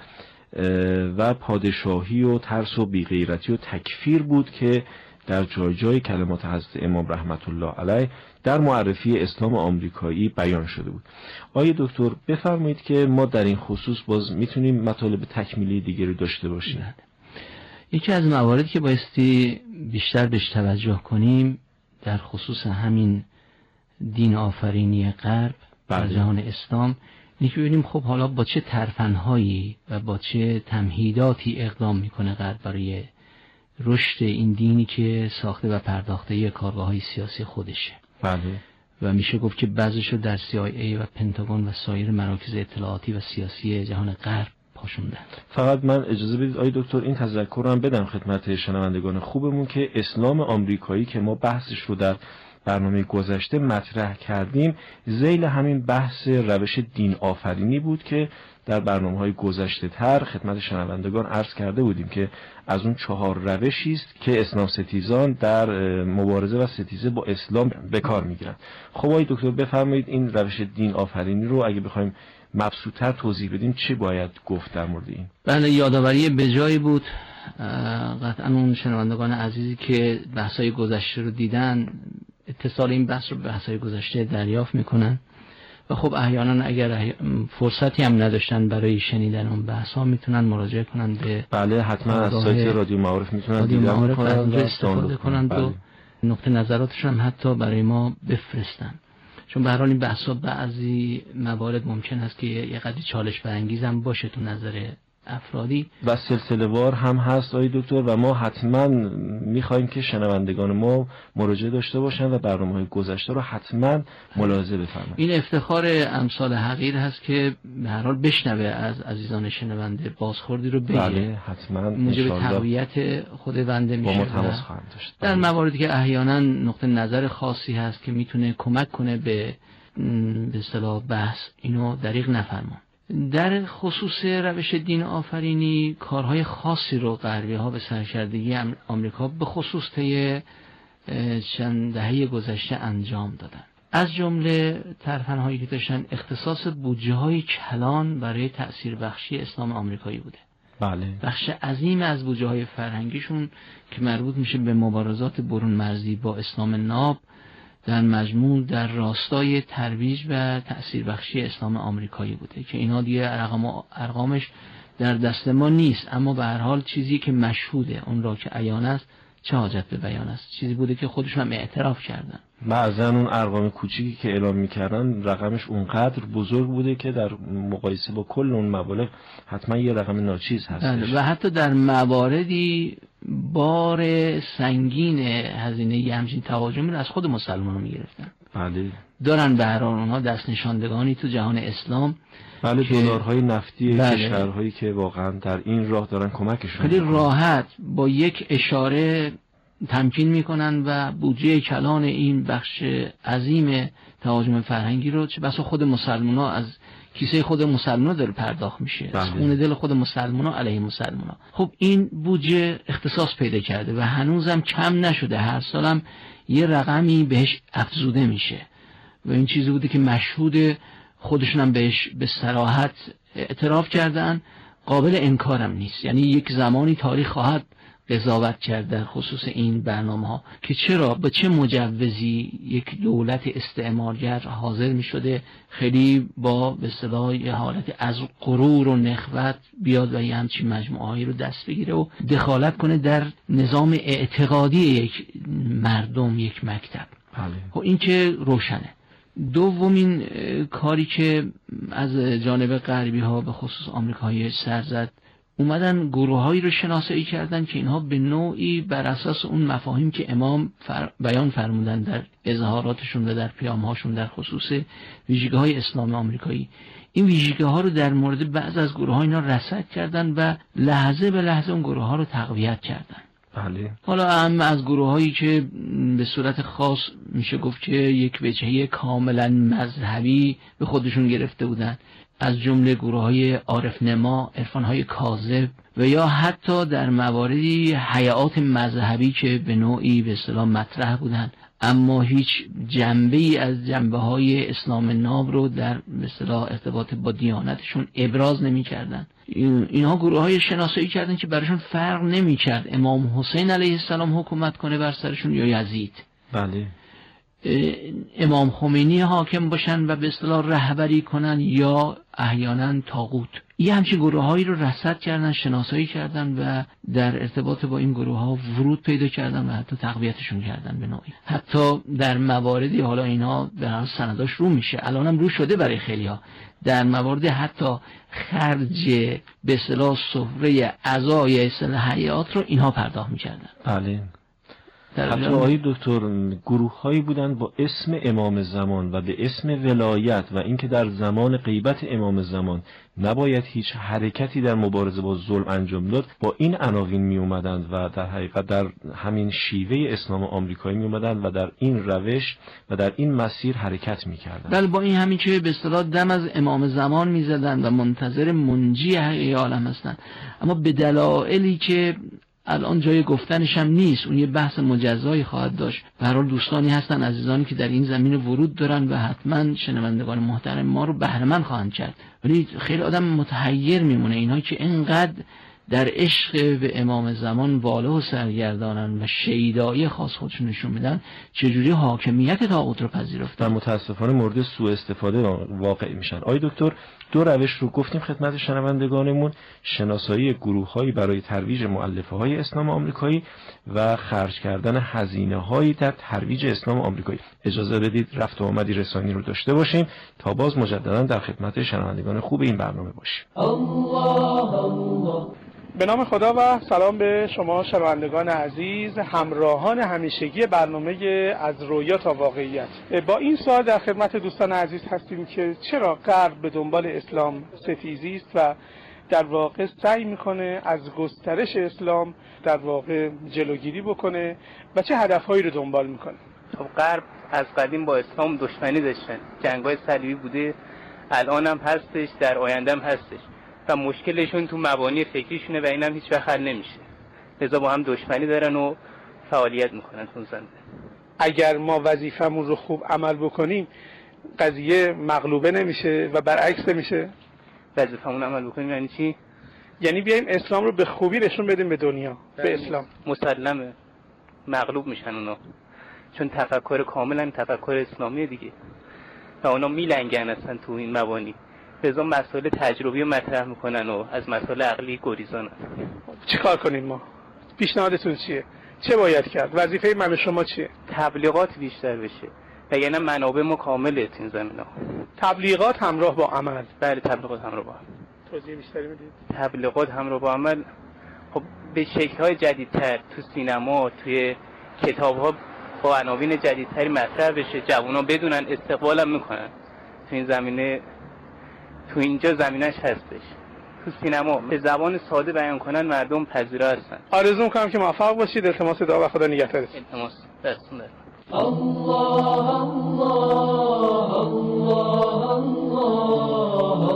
Speaker 10: و پادشاهی و ترس و بیغیرتی و تکفیر بود که در جای جای کلمات حضرت امام رحمت الله علیه در معرفی اسلام آمریکایی بیان شده بود. آقای دکتر بفرمایید که ما در این خصوص باز میتونیم مطالب تکمیلی دیگری داشته باشیم.
Speaker 11: یکی از مواردی که بایستی بیشتر بهش توجه کنیم در خصوص همین دین آفرینی غرب در جهان اسلام اینه که ببینیم خب حالا با چه ترفندهایی و با چه تمهیداتی اقدام میکنه غرب برای رشد این دینی که ساخته و پرداخته کارگاه‌های سیاسی خودشه.
Speaker 10: بله.
Speaker 11: و میشه گفت که بعضیشو در سی آی ای و پنتاگون و سایر مراکز اطلاعاتی و سیاسی جهان غرب پاشوندن.
Speaker 10: فقط من اجازه بدید آقای دکتر این تذکرم بدم خدمت شنوندگان خوبمون که اسلام آمریکایی که ما بحثش رو در برنامه گذشته مطرح کردیم ذیل همین بحث روش دین آفرینی بود که در برنامه‌های گذشته تر خدمت شنوندگان عرض کرده بودیم که از اون چهار روشی است که اسلام ستیزان در مبارزه و ستیزه با اسلام به کار میگیرن. خب آقای دکتر بفرمایید این روش دین آفرینی رو اگه بخوایم مبسوط‌تر توضیح بدیم چه باید گفت در مورد این؟
Speaker 11: بله یادآوری بجایی بود. قطعا اون شنوندگان عزیزی که بحث‌های گذشته رو دیدن اتصال این بحث رو به بحث‌های گذشته دریافت میکنن و خب احیانا اگر فرصتی هم نداشتن برای شنیدن اون بحث‌ها میتونن مراجعه کنن به
Speaker 10: بله حتما از سایت رادیو معارف میتونن
Speaker 11: دیدن کنن و استفاده کنن و نقطه نظراتشون هم حتی برای ما بفرستن، چون به هر حال این بحث‌ها بعضی موارد ممکن است که یه قدری چالش برانگیز هم باشه تو نظر افرادی
Speaker 10: و سلسله وار هم هست آقای دکتر و ما حتما میخوایم که شنوندگان ما مراجعه داشته باشن و برنامه‌های گذشته رو حتما ملاحظه بفرمایید.
Speaker 11: این افتخار امثال حقیر هست که به هر حال بشنوه از عزیزان شنونده، بازخوردی رو بگیره.
Speaker 10: بله حتما
Speaker 11: موجب تقویت خود بنده میشه.
Speaker 10: با ما تماس خواهند داشت.
Speaker 11: در مواردی که احیانا نقطه نظر خاصی هست که میتونه کمک کنه به به اصطلاح بحث، اینو دریغ نفرما. در خصوص روش دین آفرینی کارهای خاصی رو غربی ها به سرکردگی آمریکا به خصوص طی چند دهه گذشته انجام دادن. از جمله ترفندهایی که داشتن اختصاص بودجه های کلان برای تأثیر بخشی اسلام آمریکایی بوده.
Speaker 10: بله.
Speaker 11: بخش عظیم از بودجه های فرهنگیشون که مربوط میشه به مبارزات برون مرزی با اسلام ناب در مجموع در راستای ترویج و تأثیر بخشی اسلام آمریکایی بوده که اینا دیگه ارقام ارقامش در دست ما نیست، اما به هر حال چیزی که مشهوده، اون را که عیان است چه حاجت به بیان است، چیزی بوده که خودشون هم اعتراف کردن.
Speaker 10: بعضا اون ارقام کوچیکی که اعلام میکردن رقمش اونقدر بزرگ بوده که در مقایسه با کل اون مبالغ حتما یه رقم ناچیز هستش.
Speaker 11: و حتی در مواردی بار سنگین هزینه یه همچین تهاجمی رو از خود مسلمان میگرفتن.
Speaker 10: بله.
Speaker 11: دارن به هر حال اونها دست نشاندگانی تو جهان اسلام.
Speaker 10: بله، دلارهای نفتی
Speaker 11: بله.
Speaker 10: کشورهایی که واقعا در این راه دارن کمکشون
Speaker 11: خیلی راحت با یک اشاره تمکین میکنن و بودجه کلان این بخش عظیم تهاجم فرهنگی رو چه بسا خود مسلمان‌ها از کیسه خود مسلمان‌ها داره پرداخت میشه،
Speaker 10: بله.
Speaker 11: از خون دل خود مسلمان‌ها علیه مسلمان‌ها. خب این بودجه اختصاص پیدا کرده و هنوزم کم نشده، هر سالم یه رقمی بهش افزوده میشه و این چیزی بوده که مشهود خودشون هم بهش به صراحت اعتراف کردن، قابل انکارم نیست. یعنی یک زمانی تاریخ خواهد قضاوت کرد در خصوص این برنامه ها که چرا با چه مجوزی یک دولت استعمارگر حاضر می شده خیلی با به اصطلاح حالت از غرور و نخوت بیاد و یه همچین مجموعه هایی رو دست بگیره و دخالت کنه در نظام اعتقادی یک مردم، یک مکتب.
Speaker 10: بله.
Speaker 11: خب این که روشنه. دومین کاری که از جانب غربی ها به خصوص آمریکایی سر زد، اومدن گروه‌هایی رو شناسایی کردن که اینها به نوعی بر اساس اون مفاهیم که امام فر... بیان فرمودن در اظهاراتشون و در پیام‌هاشون در خصوص ویژگی‌های اسلام آمریکایی، این ویژگی‌ها رو در مورد بعض از گروه‌ها اینا رصد کردن و لحظه به لحظه اون گروه‌ها رو تقویت کردن.
Speaker 10: بله.
Speaker 11: حالا اهم از گروه‌هایی که به صورت خاص میشه گفت که یک وجهه کاملا مذهبی به خودشون گرفته بودن، از جمله گروه‌های عارف نما، عرفان‌های کاذب و یا حتی در مواردی حیات مذهبی که به نوعی به اصطلاح مطرح بودن اما هیچ جنبه‌ای از جنبه‌های اسلام ناب رو در به اصطلاح ارتباط با دیانتشون ابراز نمی‌کردن. اینها گروه‌های شناسایی کردن که براشون فرق نمی‌کرد امام حسین علیه السلام حکومت کنه بر سرشون یا یزید.
Speaker 10: بله.
Speaker 11: امام خمینی حاکم باشن و به اصطلاح رهبری کنن یا احیانا طاغوت. یه همچین گروه‌هایی رو رصد کردن، شناسایی کردن و در ارتباط با این گروه‌ها ورود پیدا کردن و حتی تقویتشون کردن به نوعی. حتی در مواردی حالا اینا به هر سنداش رو میشه، الانم رو شده برای خیلی‌ها، در موارد حتی خرج به اصطلاح سفره عزای اصطلاح حیات رو اینها پرداخت می‌کردن.
Speaker 10: بله. حتی آقای دکتر گروه هایی بودن با اسم امام زمان و به اسم ولایت و اینکه در زمان غیبت امام زمان نباید هیچ حرکتی در مبارزه با ظلم انجام داد، با این عناوین می اومدند و در حقیقت در همین شیوه اسلام آمریکایی می اومدند و در این روش و در این مسیر حرکت می کردند.
Speaker 11: بله، با این همین که به اصطلاح دم از امام زمان می زدند و منتظر منجی حقیقی عالم هستند، اما به دلایلی که الان جای گفتنش هم نیست، اون یه بحث مجزایی خواهد داشت. به هر حال دوستانی هستن، عزیزانی که در این زمین ورود دارن و حتما شنوندگان محترم ما رو بهره مند خواهند کرد، ولی خیلی آدم متحیر میمونه اینها که اینقدر در عشق به امام زمان واله و سرگردانن و شیدایی خاص خودشون نشون میدن، چجوری حاکمیت طاغوت رو پذیرفتن
Speaker 10: و متاسفانه مورد سوء استفاده واقع میشن. آقای دکتر، دو روش رو گفتیم خدمت شنوندگانمون: شناسایی گروه‌هایی برای ترویج مؤلفه‌های اسلام آمریکایی و خرج کردن هزینه‌هایی در ترویج اسلام آمریکایی. اجازه بدید رفت و آمدی رسانی رو داشته باشیم تا باز مجددا در خدمت شنوندگان خوب این برنامه باشیم.
Speaker 12: الله الله. به نام خدا و سلام به شما شنوندگان عزیز، همراهان همیشگی برنامه از رویا تا واقعیت. با این سوال در خدمت دوستان عزیز هستیم که چرا غرب به دنبال اسلام ستیزی است و در واقع سعی میکنه از گسترش اسلام در واقع جلوگیری بکنه و چه هدفهایی رو دنبال میکنه.
Speaker 13: خب غرب از قدیم با اسلام دشمنی داشتن، جنگ‌های صلیبی بوده، الان هم هستش، در آینده هم هستش و مشکلشون تو مبانی فکریشونه و اینم هیچ وقت حل نمیشه. لذا با هم دشمنی دارن و فعالیت میکنن تو زمین.
Speaker 12: اگر ما وظیفمون رو خوب عمل بکنیم قضیه مغلوبه نمیشه و برعکس میشه.
Speaker 13: وظیفمون عمل بکنیم یعنی چی؟
Speaker 12: یعنی بیایم اسلام رو به خوبی نشون بدیم به دنیا، به اسلام.
Speaker 13: مسلمه مغلوب میشن اونا، چون تفکر کاملا تفکر اسلامی دیگه و اونا میلنگن اصلا تو این مبانی. لذا مسائل تجربی رو مطرح میکنن و از مسائل عقلی گریزانن.
Speaker 12: چی کار کنیم ما؟ پیشنهادتون چیه؟ چه باید کرد؟ وظیفه من و شما چیه؟
Speaker 13: تبلیغات بیشتر بشه و یعنی منابع ما کامله این زمینه.
Speaker 12: تبلیغات همراه با عمل.
Speaker 13: بله تبلیغات همراه با عمل.
Speaker 12: توضیح بیشتری میدید؟
Speaker 13: تبلیغات همراه با عمل خب به شکل‌های جدیدتر تو سینما، توی کتاب‌ها با عناوین جدیدتری مطرح بشه، جوونا بدونن، استقبالم میکنن. تو این زمینه تو اینجا زمینش هستش. تو سینما به زبان ساده بیان کنن مردم پذیرا هستن.
Speaker 12: آرزو میکنم که موفق باشید. التماس دعا و خدا نگهدارتون.
Speaker 13: التماس دستتون درد.
Speaker 7: الله الله الله الله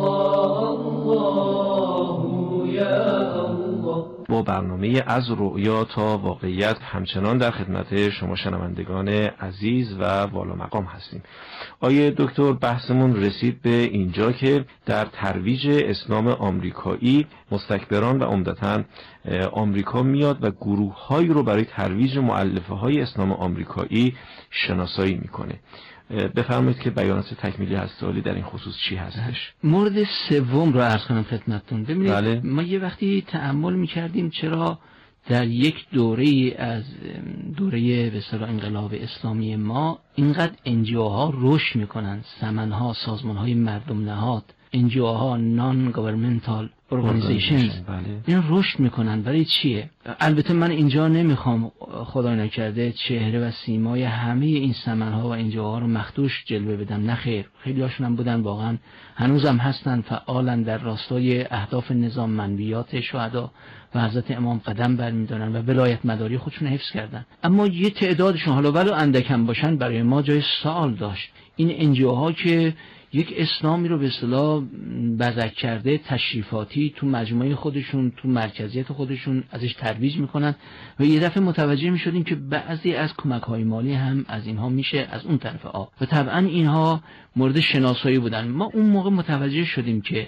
Speaker 7: الله یا الله.
Speaker 10: با برنامه از رؤیا تا واقعیت همچنان در خدمت شما شنوندگان عزیز و والا مقام هستیم. آیه دکتر، بحثمون رسید به اینجا که در ترویج اسلام آمریکایی مستکبران و عمدتاً آمریکا میاد و گروه‌هایی رو برای ترویج مؤلفه‌های اسلام آمریکایی شناسایی میکنه. بفرمایید که بیانات تکمیلی هسته‌عالی در این خصوص چی هستش؟
Speaker 11: مورد سوم رو عرض کنم خدمتتون. ببینید
Speaker 10: بله.
Speaker 11: ما یه وقتی تأمل می‌کردیم چرا در یک دوره از دوره به اصطلاح انقلاب اسلامی ما اینقدر انجیوها رشد میکنن، سمنها، سازمانهای مردم نهاد، انجیوها، نان گاورمنتال ارگانیزیشنز، این رشد میکنن. برای چیه؟ البته من اینجا نمیخوام خدای نکرده چهره و سیمای همه این سمنها و انجیوها رو مخدوش جلوه بدم، نه خیر، خیلی هاشون هم بودن واقعا هنوزم هستن، فعالن در راستای اهداف نظام منویات شهدا و حضرت امام قدم برمیدارن و ولایت مداری خودشون حفظ کردن. اما یه تعدادشون حالا ولو اندکم باشن برای ما جای سوال داشت. این انجیوها که یک اسلامی رو به اصطلاح بزک کرده، تشریفاتی تو مجموعه خودشون، تو مرکزیت خودشون ازش ترویج میکنن و یه دفعه متوجه میشدیم که بعضی از کمک‌های مالی هم از اینها میشه از اون طرف آب و طبعا اینها مورد شناسایی بودن. ما اون موقع متوجه شدیم که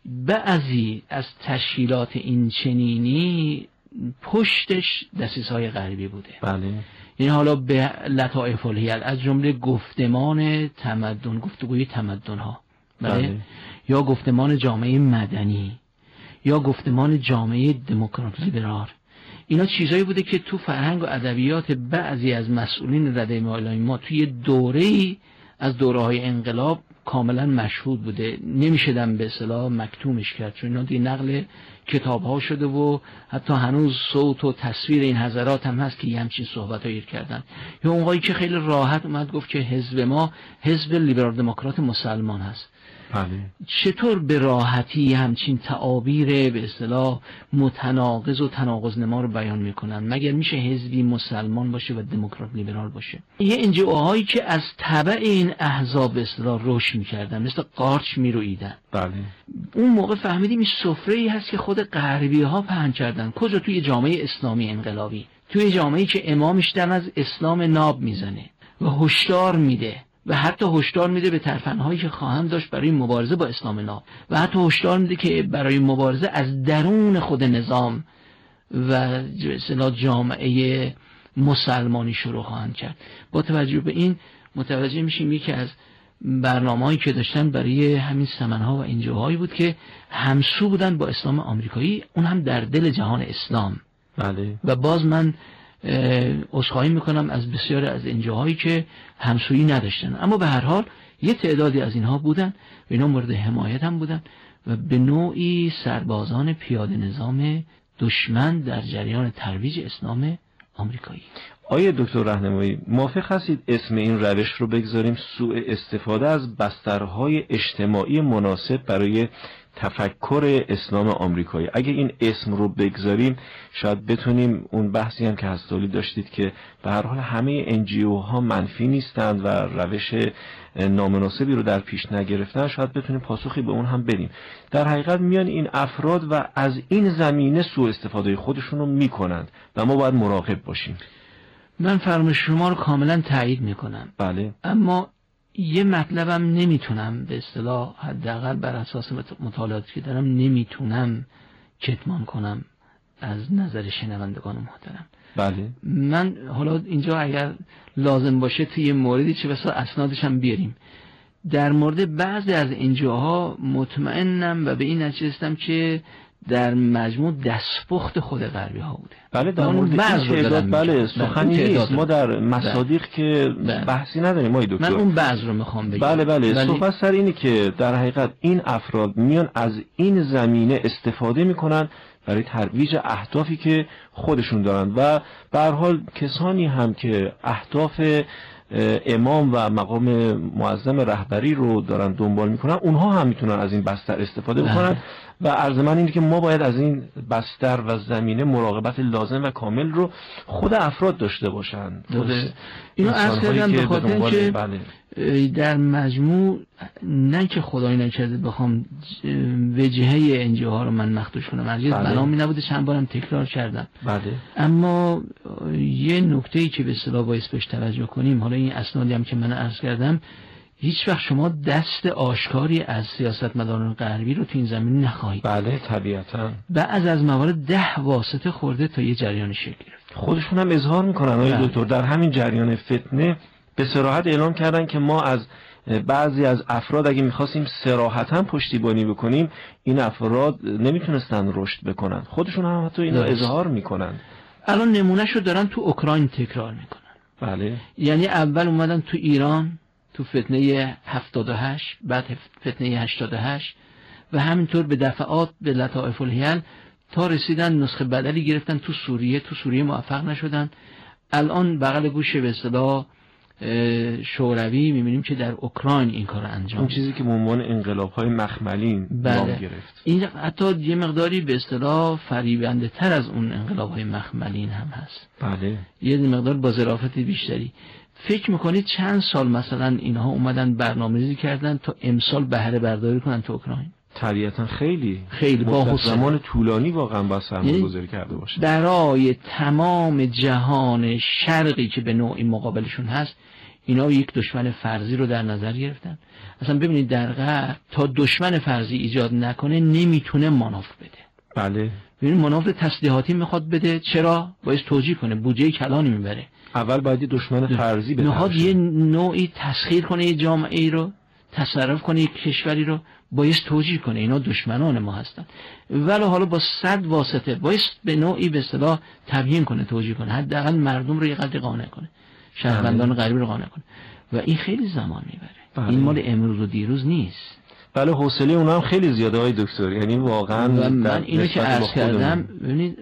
Speaker 11: بعضی از تشکیلات این چنینی پشتش دسیسه‌های غربی بوده.
Speaker 10: بله.
Speaker 11: این حالا به لطائف الحیل از جمله گفتمان تمدن، گفتگوی تمدن‌ها، بله؟ بله. یا گفتمان جامعه مدنی یا گفتمان جامعه دموکرات لیبرال، اینا چیزایی بوده که تو فرهنگ و ادبیات بعضی از مسئولین رده مالای ما توی دوره‌ای از دوره‌های انقلاب کاملا مشهود بوده، نمیشه دم به اصطلاح مکتومش کرد، چون اینا دیگه نقل کتاب‌ها شده و حتی هنوز صوت و تصویر این حضرات هم هست که یه همچین صحبت‌هایی کردن. یا اونهایی که خیلی راحت اومد گفت که حزب ما حزب لیبرال دموکرات مسلمان هست.
Speaker 10: بله.
Speaker 11: چطور به راحتی همچین تعابیر به اصطلاح متناقض و تناقض نما رو بیان میکنن؟ مگر میشه حزبی مسلمان باشه و دموکرات لیبرال باشه؟ یه انجیوهایی که از تبع این احزاب به اصطلاح رشد میکردن، مثل قارچ میرویدن.
Speaker 10: بله.
Speaker 11: اون موقع فهمیدیم این سفره‌ای هست که خود غربی ها پهن کردن. کجا؟ توی جامعه اسلامی انقلابی، توی جامعه‌ای که امامش دم از اسلام ناب میزنه و هشدار میده و حتی هشدار میده به ترفندهایی که خواهند داشت برای مبارزه با اسلام ناب و حتی هشدار میده که برای مبارزه از درون خود نظام و اصطلاح جامعه مسلمانی شروع خواهند کرد. با توجه به این متوجه میشیم یکی از برنامه‌هایی که داشتن برای همین سمن‌ها و انجوهایی بود که همسو بودن با اسلام آمریکایی، اون هم در دل جهان اسلام.
Speaker 10: بله.
Speaker 11: و باز من عذرخواهی میکنم از بسیاری از انجوهایی که همسویی نداشتن، اما به هر حال یه تعدادی از اینها بودن و اینا مورد حمایت هم بودن و به نوعی سربازان پیاده نظام دشمن در جریان ترویج اسلام آمریکایی.
Speaker 10: آیا دکتر راهنمایی موافق هستید اسم این روش رو بگذاریم سوء استفاده از بسترهای اجتماعی مناسب برای تفکر اسلام آمریکایی؟ اگه این اسم رو بگذاریم شاید بتونیم اون بحثی هم که هستالی داشتید که به هر حال همه انجیو ها منفی نیستند و روش نامناسبی رو در پیش نگرفتن، شاید بتونیم پاسخی به اون هم بدیم. در حقیقت میان این افراد و از این زمینه سوء استفاده خودشون رو میکنند و ما باید مراقب باشیم.
Speaker 11: من فرمایش شما رو کاملا تایید میکنم.
Speaker 10: بله.
Speaker 11: اما یه مطلبم نمیتونم به اصطلاح حداقل بر اساس مطالعاتی که دارم نمیتونم کتمان کنم از نظر شنوندگان محترم.
Speaker 10: بله.
Speaker 11: من حالا اینجا اگر لازم باشه توی یه موردی چه بسا اسنادش هم بیاریم. در مورد بعضی از انجاها مطمئنم و به این نتیجه رسیدم که در مجموع دستپخت خود غربی ها بوده.
Speaker 10: بله در مورد این تعداد بله سخنی نیست، ما در مصادیق که
Speaker 11: بله.
Speaker 10: بحثی نداریم ما دکتر.
Speaker 11: من اون بعض رو میخوام بگم.
Speaker 10: بله بله
Speaker 11: ولی...
Speaker 10: صحبت سر اینه که در حقیقت این افراد میان از این زمینه استفاده میکنن برای ترویج اهدافی که خودشون دارن و به هر حال کسانی هم که اهداف امام و مقام معظم رهبری رو دارن دنبال میکنن اونها هم میتونن از این بستر استفاده بکنن و عرض من اینه که ما باید از این بستر و زمینه مراقبت لازم و کامل رو خود افراد داشته باشن. خود
Speaker 11: اینو عرض کردم به خاطر که
Speaker 10: بله.
Speaker 11: در مجموع نه که خدای نکرده بخوام وجهه انجاها رو من مخدوش کنم، هرگز
Speaker 10: بله.
Speaker 11: بنامی نبوده، چند بارم تکرار کردم.
Speaker 10: بله.
Speaker 11: اما یه نکته‌ای که به اصطلاح باعث بهش توجه کنیم، حالا این اسنادی هم که من عرض کردم، هیچ وقت شما دست آشکاری از سیاستمداران غربی رو تو این زمین نخواهید.
Speaker 10: بله طبیعتاً.
Speaker 11: بعض از موارد ده واسطه خورده تا یه جریان شکل گرفت.
Speaker 10: خودشون هم اظهار میکنن آقای دکتر در همین جریان فتنه به صراحت اعلام کردن که ما از بعضی از افراد اگه میخواستیم صراحتاً پشتیبانی بکنیم این افراد نمیتونستن رشد بکنن. خودشون هم حتی اینو اظهار میکنن.
Speaker 11: الان نمونهشو دارن تو اوکراین تکرار میکنن.
Speaker 10: بله.
Speaker 11: یعنی اول اومدن تو ایران تو فتنه هفتاد و هشت، بعد فتنه هشتاد و هشت و همینطور به دفعات به لطائف الحیل تا رسیدن نسخه بدلی گرفتن تو سوریه. تو سوریه موفق نشدن. الان بغل گوش به اصطلاح شوروی میبینیم که در اوکراین این کار انجام.
Speaker 10: اون چیزی که به عنوان انقلاب‌های مخملین نام گرفت.
Speaker 11: این حتی یه مقداری به اصطلاح فریبنده تر از اون انقلاب‌های مخملین هم هست.
Speaker 10: بله.
Speaker 11: یه مقدار با ظرافت بیشتری. فکر میکنید چند سال مثلا اینها اومدن برنامه‌ریزی کردن تا امسال بهره برداری کنن تو اوکراین؟
Speaker 10: طبیعتاً خیلی
Speaker 11: خیلی با
Speaker 10: زمان طولانی واقعا با سرمایه‌گذاری کرده باشه.
Speaker 11: برای تمام جهان شرقی که به نوعی مقابلشون هست اینا یک دشمن فرضی رو در نظر گرفتن. اصلا ببینید در غرب تا دشمن فرضی ایجاد نکنه نمیتونه مانور بده.
Speaker 10: بله.
Speaker 11: ببینید مانور تسلیحاتی میخواد بده، چرا؟ باید توجیه کنه، بودجه کلانی میبره.
Speaker 10: اول باید دشمن فرضی بده.
Speaker 11: میخواد یه نوعی تسخیر کنه یه جامعه ای رو، تصرف کنه یک کشوری رو، باید توجیه کنه اینا دشمنان ما هستن. ولی حالا با صد واسطه باید به نوعی به اصطلاح تبیین کنه، توجیه کنه، حداقل مردم رو یه قدری قانع کنه، شهروندان غربی رو قانع کنه و این خیلی زمان میبره. بله. این مال امروز و دیروز نیست.
Speaker 10: بله حوصله اونا هم خیلی زیاده های دکتر، یعنی واقعا
Speaker 11: من اینو که عرض کردم ببینید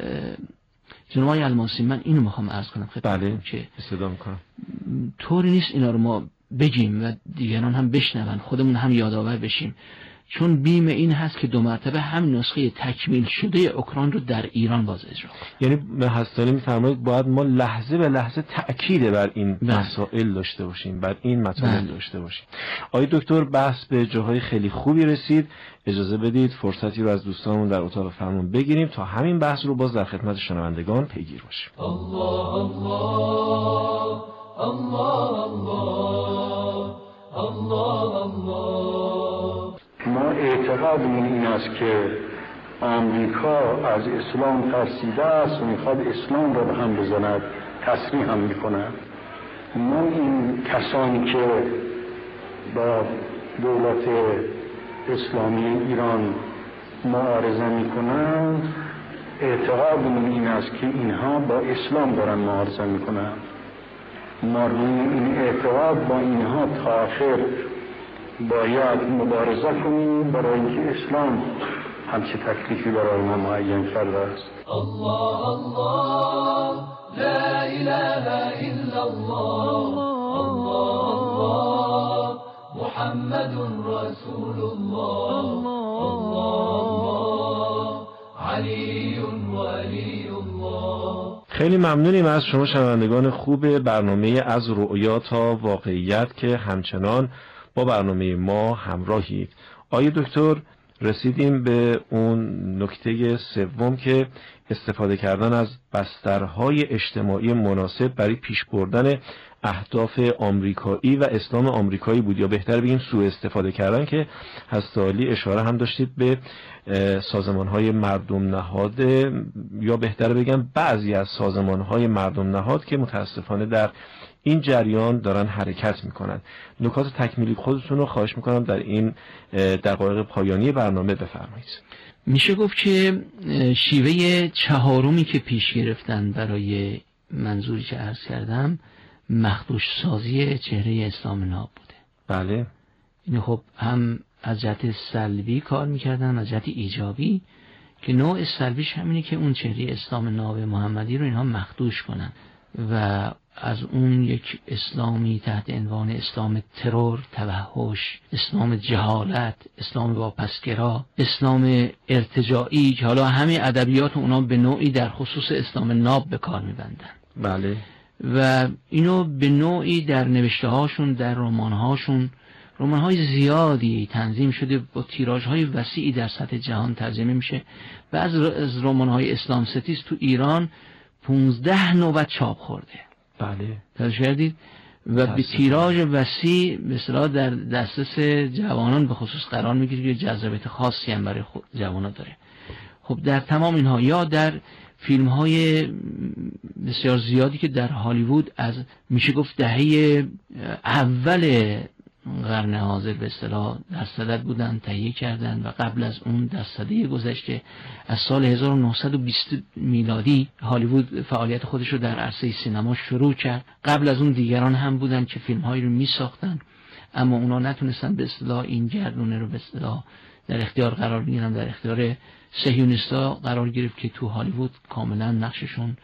Speaker 11: جناب آقای الماسی من اینو میخوام عرض کنم خدمتتون.
Speaker 10: بله.
Speaker 11: که
Speaker 10: استفاده میکنم
Speaker 11: طوری نیست اینا رو ما بگیم و دیگران هم بشنون، خودمون هم یادآور بشیم، چون بیم این هست که دو مرتبه هم نسخه تکمیل شده اوکراین رو در ایران باز اجرا کنیم.
Speaker 10: یعنی به هستانی میفرمایید باید ما لحظه به لحظه تأکید بر این بله. مسائل داشته باشیم، بر این مطالب بله. داشته باشیم. آقای دکتر بحث به جاهای خیلی خوبی رسید. اجازه بدید فرصتی رو از دوستانمون در اتاق فرمان بگیریم تا همین بحث رو باز در خدمت شنوندگان پیگیر باشیم.
Speaker 7: الله الله الله الله الله الله.
Speaker 8: ما اعتقادمون این است که آمریکا از اسلام ترسیده است و میخواد اسلام را به هم بزند، تصریح هم میکند. ما این کسانی که با دولت اسلامی ایران معارضه میکنند اعتقادمون این است که اینها با اسلام دارن معارضه میکنند. ما روی این اعتقاد با اینها تا آخر باید مبارزه کنیم، برای اینکه اسلام همچه تکلیفی برای ما معین کرده است.
Speaker 7: الله الله لا اله الا الله الله الله محمد رسول الله الله علی ولی الله.
Speaker 10: خیلی ممنونیم از شما شنوندگان خوب برنامه از رؤیا تا واقعیت که همچنان با برنامه ما همراهید. آیه دکتر، رسیدیم به اون نکته سوم که استفاده کردن از بسترهای اجتماعی مناسب برای پیش بردن اهداف آمریکایی و اسلام آمریکایی بود، یا بهتر بگیم سوء استفاده کردن، که هسته‌عالی اشاره هم داشتید به سازمان‌های مردم نهاد، یا بهتر بگم بعضی از سازمان‌های مردم نهاد که متاسفانه در این جریان دارن حرکت میکنن. نکات تکمیلی خودتون رو خواهش میکنم در این دقایق پایانی برنامه بفرمایید.
Speaker 11: میشه گفت که شیوه چهارمی که پیش گرفتن برای منظوری که عرض کردم مخدوش سازی چهره اسلام ناب بوده.
Speaker 10: بله.
Speaker 11: این خب هم از جهت سلبی کار میکردن، از جهت ایجابی، که نوع سلبیش همینه که اون چهره اسلام ناب محمدی رو اینها مخدوش کنن و از اون یک اسلامی تحت عنوان اسلام ترور، توحش، اسلام جهالت، اسلام واپسگرا، اسلام ارتجاعی که حالا همه ادبیات اونا به نوعی در خصوص اسلام ناب به کار میبندن.
Speaker 10: بله.
Speaker 11: و اینو به نوعی در نوشته هاشون، در رمان هاشون، رمان های زیادی تنظیم شده با تیراژ های وسیعی در سطح جهان ترجمه میشه و از رمان های اسلام ستیز تو ایران پونزده نوبت چاپ خورده.
Speaker 10: بله.
Speaker 11: توجه کردید؟ و به تیراژ وسیع به اصطلاح در دسترس جوانان به خصوص قرار میگیره که جذابیت خاصی هم برای جوانان داره. خب در تمام اینها، یا در فیلم های بسیار زیادی که در هالیوود از میشه گفت دهه اول قرن حاضر به اصطلاح در صدد بودن، تهیه کردن و قبل از اون در سده گذشته از سال هزار و نهصد و بیست میلادی هالیوود فعالیت خودش رو در عرصه سینما شروع کرد. قبل از اون دیگران هم بودن که فیلم هایی رو می ساختن، اما اونا نتونستن به اصطلاح این گردونه رو به اصطلاح در اختیار قرار بگیرن. در اختیار صهیونیست‌ها قرار گرفت که تو هالیوود کاملا نقششون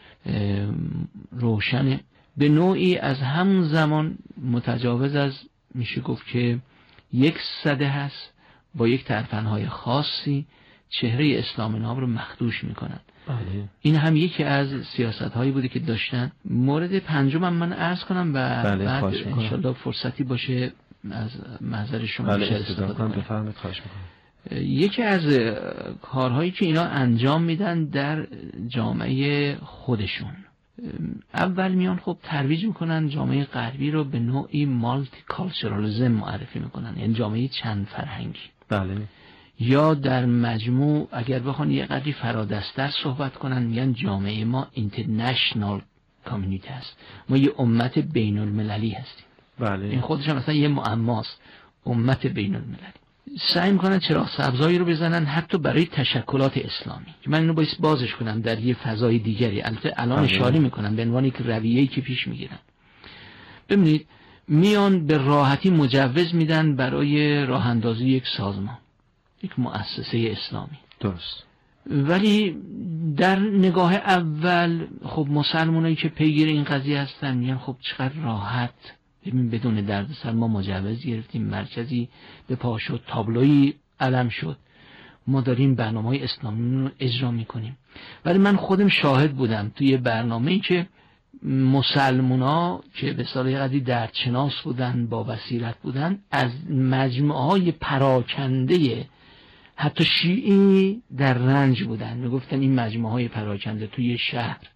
Speaker 11: روشنه. به نوعی از همون زمان متجاوز از میشه گفت که یک سده هست با یک ترفندهای خاصی چهره اسلام ناب رو مخدوش میکنن.
Speaker 10: بله.
Speaker 11: این هم یکی از سیاست هایی بوده که داشتن. مورد پنجم هم من عرض کنم و
Speaker 10: بله،
Speaker 11: بعد انشالله
Speaker 10: کنم.
Speaker 11: فرصتی باشه از محضر شما
Speaker 10: بله،
Speaker 11: استفاده کنم.
Speaker 10: بفرمایید. خواهش میکنم.
Speaker 11: یکی از کارهایی که اینا انجام میدن در جامعه خودشون، اول میان خب ترویج میکنن جامعه غربی رو به نوعی مالتی کالچرالیسم معرفی میکنن، یعنی جامعه چند فرهنگی.
Speaker 10: بله.
Speaker 11: یا در مجموع اگر بخوان یه قدری فرادستر صحبت کنن میگن جامعه ما اینترنشنال کامیونیتی هست، ما یه امت بین المللی هستیم.
Speaker 10: بله.
Speaker 11: این خودش هم مثلا یه معماست، امت بین المللی. سعی میکنن چراغ سبزایی رو بزنن حتی برای تشکلات اسلامی که من اینو باید بازش کنم در یه فضای دیگری. البته الان اشاره میکنم به عنوان یک رویه‌ای که پیش میگیرن. ببینید میان به راحتی مجوز میدن برای راه اندازی یک سازمان، یک مؤسسه اسلامی.
Speaker 10: درست.
Speaker 11: ولی در نگاه اول خب مسلمانایی که پیگیر این قضیه هستن میگن خب چقدر راحت، ببین بدون دردسر ما مجوز گرفتیم، مرکزی به پا شد، تابلویی علم شد، ما داریم برنامه‌های اسلامی رو اجرا میکنیم. ولی من خودم شاهد بودم توی برنامه‌ای که مسلمونا که به اصطلاح قدری دردشناس بودن، با بصیرت بودن، از مجموعه‌های پراکنده حتی شیعی در رنج بودن. میگفتن این مجموعه‌های پراکنده توی شهر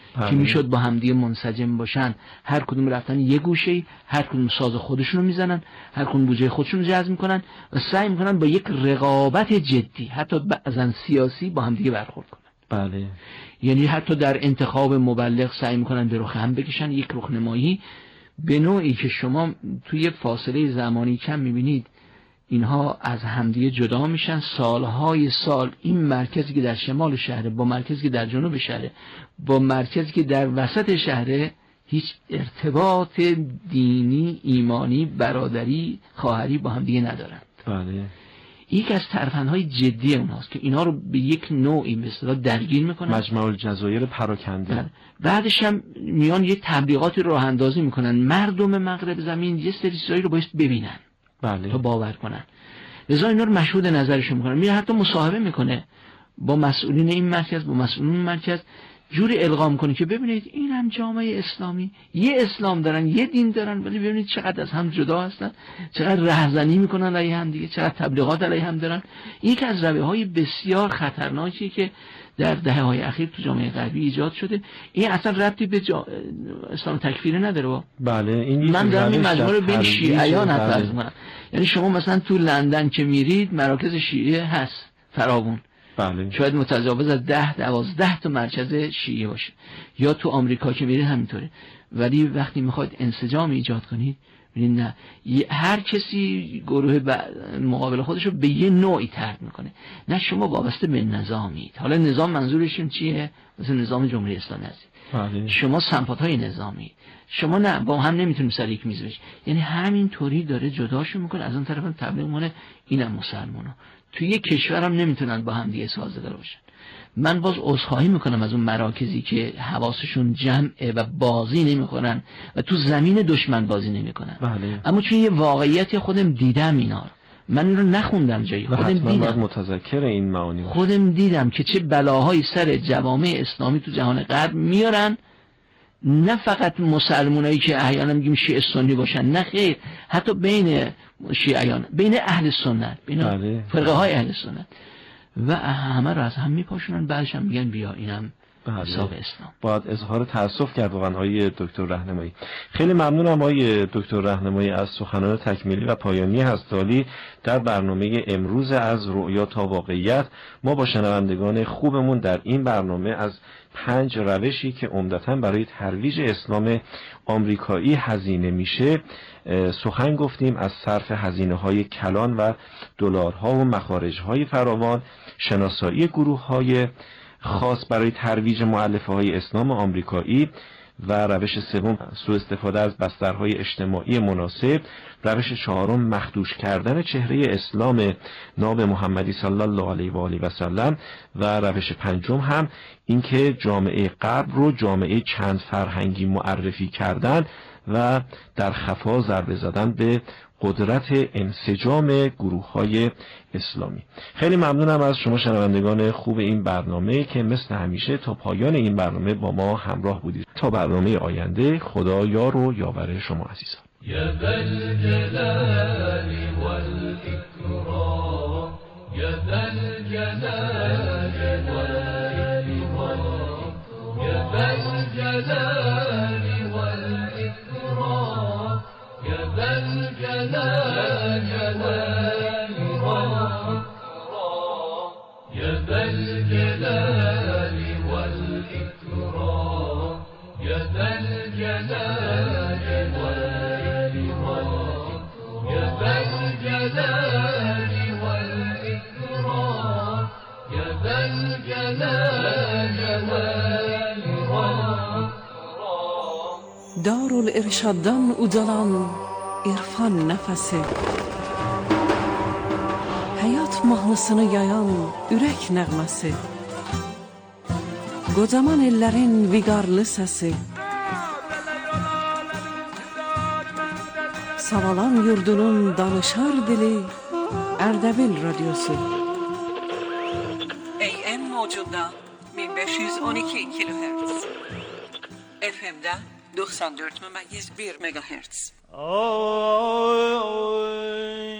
Speaker 11: که میشد با همدیگه منسجم باشن، هر کدوم رفتن یه گوشه، هر کدوم ساز خودشونو میزنن، هر کدوم بوجه خودشونو جذب میکنن و سعی میکنن با یک رقابت جدی حتی بعضن سیاسی با همدیگه برخورد کنن.
Speaker 10: بله.
Speaker 11: یعنی حتی در انتخاب مبلغ سعی میکنن به رخ هم بکشن، یک رخنمایی به نوعی که شما توی فاصله زمانی کم میبینید اینها از همدیگه جدا میشن. سالهای سال این مرکزی که در شمال شهره با مرکزی که در جنوب شهره با مرکزی که در وسط شهره هیچ ارتباط دینی، ایمانی، برادری، خواهری با همدیگه ندارن.
Speaker 10: بله.
Speaker 11: یک از ترفندهای جدی اونهاست که اینا رو به یک نوعی مثلا درگیر میکنن.
Speaker 10: مجمع الجزایر پراکنده.
Speaker 11: بله. بعدش هم میان یه تبلیغاتی رو راه اندازی میکنن، مردم مغرب زمین یه سری چیزایی رو باید ببینن.
Speaker 10: بله.
Speaker 11: تا باور کنن. لذا اینا رو مشهود نظرشون میکنن. میره حتی مصاحبه میکنه با مسئولین این مرکز، با مسئولین این مرکز، جوری القا میکنه که ببینید این هم جامعه اسلامی، یه اسلام دارن، یه دین دارن، ولی ببینید چقدر از هم جدا هستن، چقدر رهزنی میکنن علیه هم دیگه، چقدر تبلیغات علیه هم دارن. یک از رویه‌های بسیار خطرناکی که در دهه‌های اخیر تو جامعه غربی ایجاد شده. این اصلا ربطی به جا... اسلام تکفیری نداره با.
Speaker 10: بله. این
Speaker 11: من دارم این مجموعه رو بین شیعیان فرض می‌کنم. یعنی شما مثلا تو لندن که میرید مراکز شیعه هست فراوون.
Speaker 10: بله.
Speaker 11: شاید متجاوز از ده دوازده تا مرکز شیعه باشه. یا تو آمریکا که میرید همینطوره. ولی وقتی میخواید انسجام ایجاد کنید ببینید نه، هر کسی گروه مقابل خودش رو به یه نوعی طرح میکنه. نه شما وابسته به نظامید. حالا نظام منظورشون چیه؟ مثلا نظام جمهوری اسلامی هست.
Speaker 10: بله.
Speaker 11: شما سمپات‌های نظامی. شما نه با هم نمیتونیم سر یک میز بشید. یعنی همین طوری داره جداشون میکنه. از اون طرف هم تبلیغ میکنه اینم مسلمانا. توی یک کشور هم نمیتونن با هم دیگه سازگار باشن. من باز عذرخواهی میکنم از اون مراکزی که حواسشون جمعه و بازی نمیکنن و تو زمین دشمن بازی نمیکنن.
Speaker 10: بله.
Speaker 11: اما چون یه واقعیتی خودم دیدم اینا، من این رو نخوندم جایی، خودم دیدم،
Speaker 10: متذکر این معانی
Speaker 11: خودم دیدم که چه بلاهایی سر جوامع اسلامی تو جهان غرب میارن. نه فقط مسلمانایی که احیانا میگیم شیعه سنی باشن، نه خیر، حتی بین شیعیان، بین اهل سنت، بین
Speaker 10: بله.
Speaker 11: فرقه های اهل سنت و همه رو از هم میپاشونن. بعدش هم میگن بیا اینم حساب اسلام.
Speaker 10: باید اظهار تأسف کرد واقعا آقای دکتر رهنمایی. خیلی ممنونم آقای دکتر رهنمایی از سخنان تکمیلی و پایانی هستالی در برنامه امروز از رؤیا تا واقعیت. ما با شنوندگان خوبمون در این برنامه از پنج روشی که عمدتاً برای ترویج اسلام آمریکایی هزینه میشه سخن گفتیم. از صرف هزینه‌های کلان و دلارها و مخارج‌های فراوان، شناسایی گروه‌های خاص برای ترویج مؤلفه‌های اسلام آمریکایی و روش سوم سوء استفاده از بسترهای اجتماعی مناسب، روش چهارم مخدوش کردن چهره اسلام ناب محمدی صلی الله علیه و آله و سلم و روش پنجم هم اینکه جامعه غرب رو جامعه چند فرهنگی معرفی کردن و در خفا ضربه زدن به قدرت انسجام گروه‌های اسلامی. خیلی ممنونم از شما شنوندگان خوب این برنامه که مثل همیشه تا پایان این برنامه با ما همراه بودید. تا برنامه آینده، خدا یار و یاور شما عزیزان.
Speaker 7: یا ذا الجلال والإکرام، یا ذا الجلال والإکرام، یا ذا الجلال والإکرام، یا ذا الجلال والإکرام، یا ذا الجلال والإکرام، یا ذا الجلال والإکرام، یا ذا الجلال والإکرام، یا ذا الجلال والإکرام.
Speaker 2: Darul-Irshaddan ucalan irfan nəfəsi, həyat mahnısını yayan ürək nəğməsi, qocaman ellərin viqarlı səsi, Savalan yurdunun danışar dili, Ərdəbil radyosu.
Speaker 14: A M موجودda bin beş yüz on iki kilohertz, F M'da doksan dört nokta bir megahertz.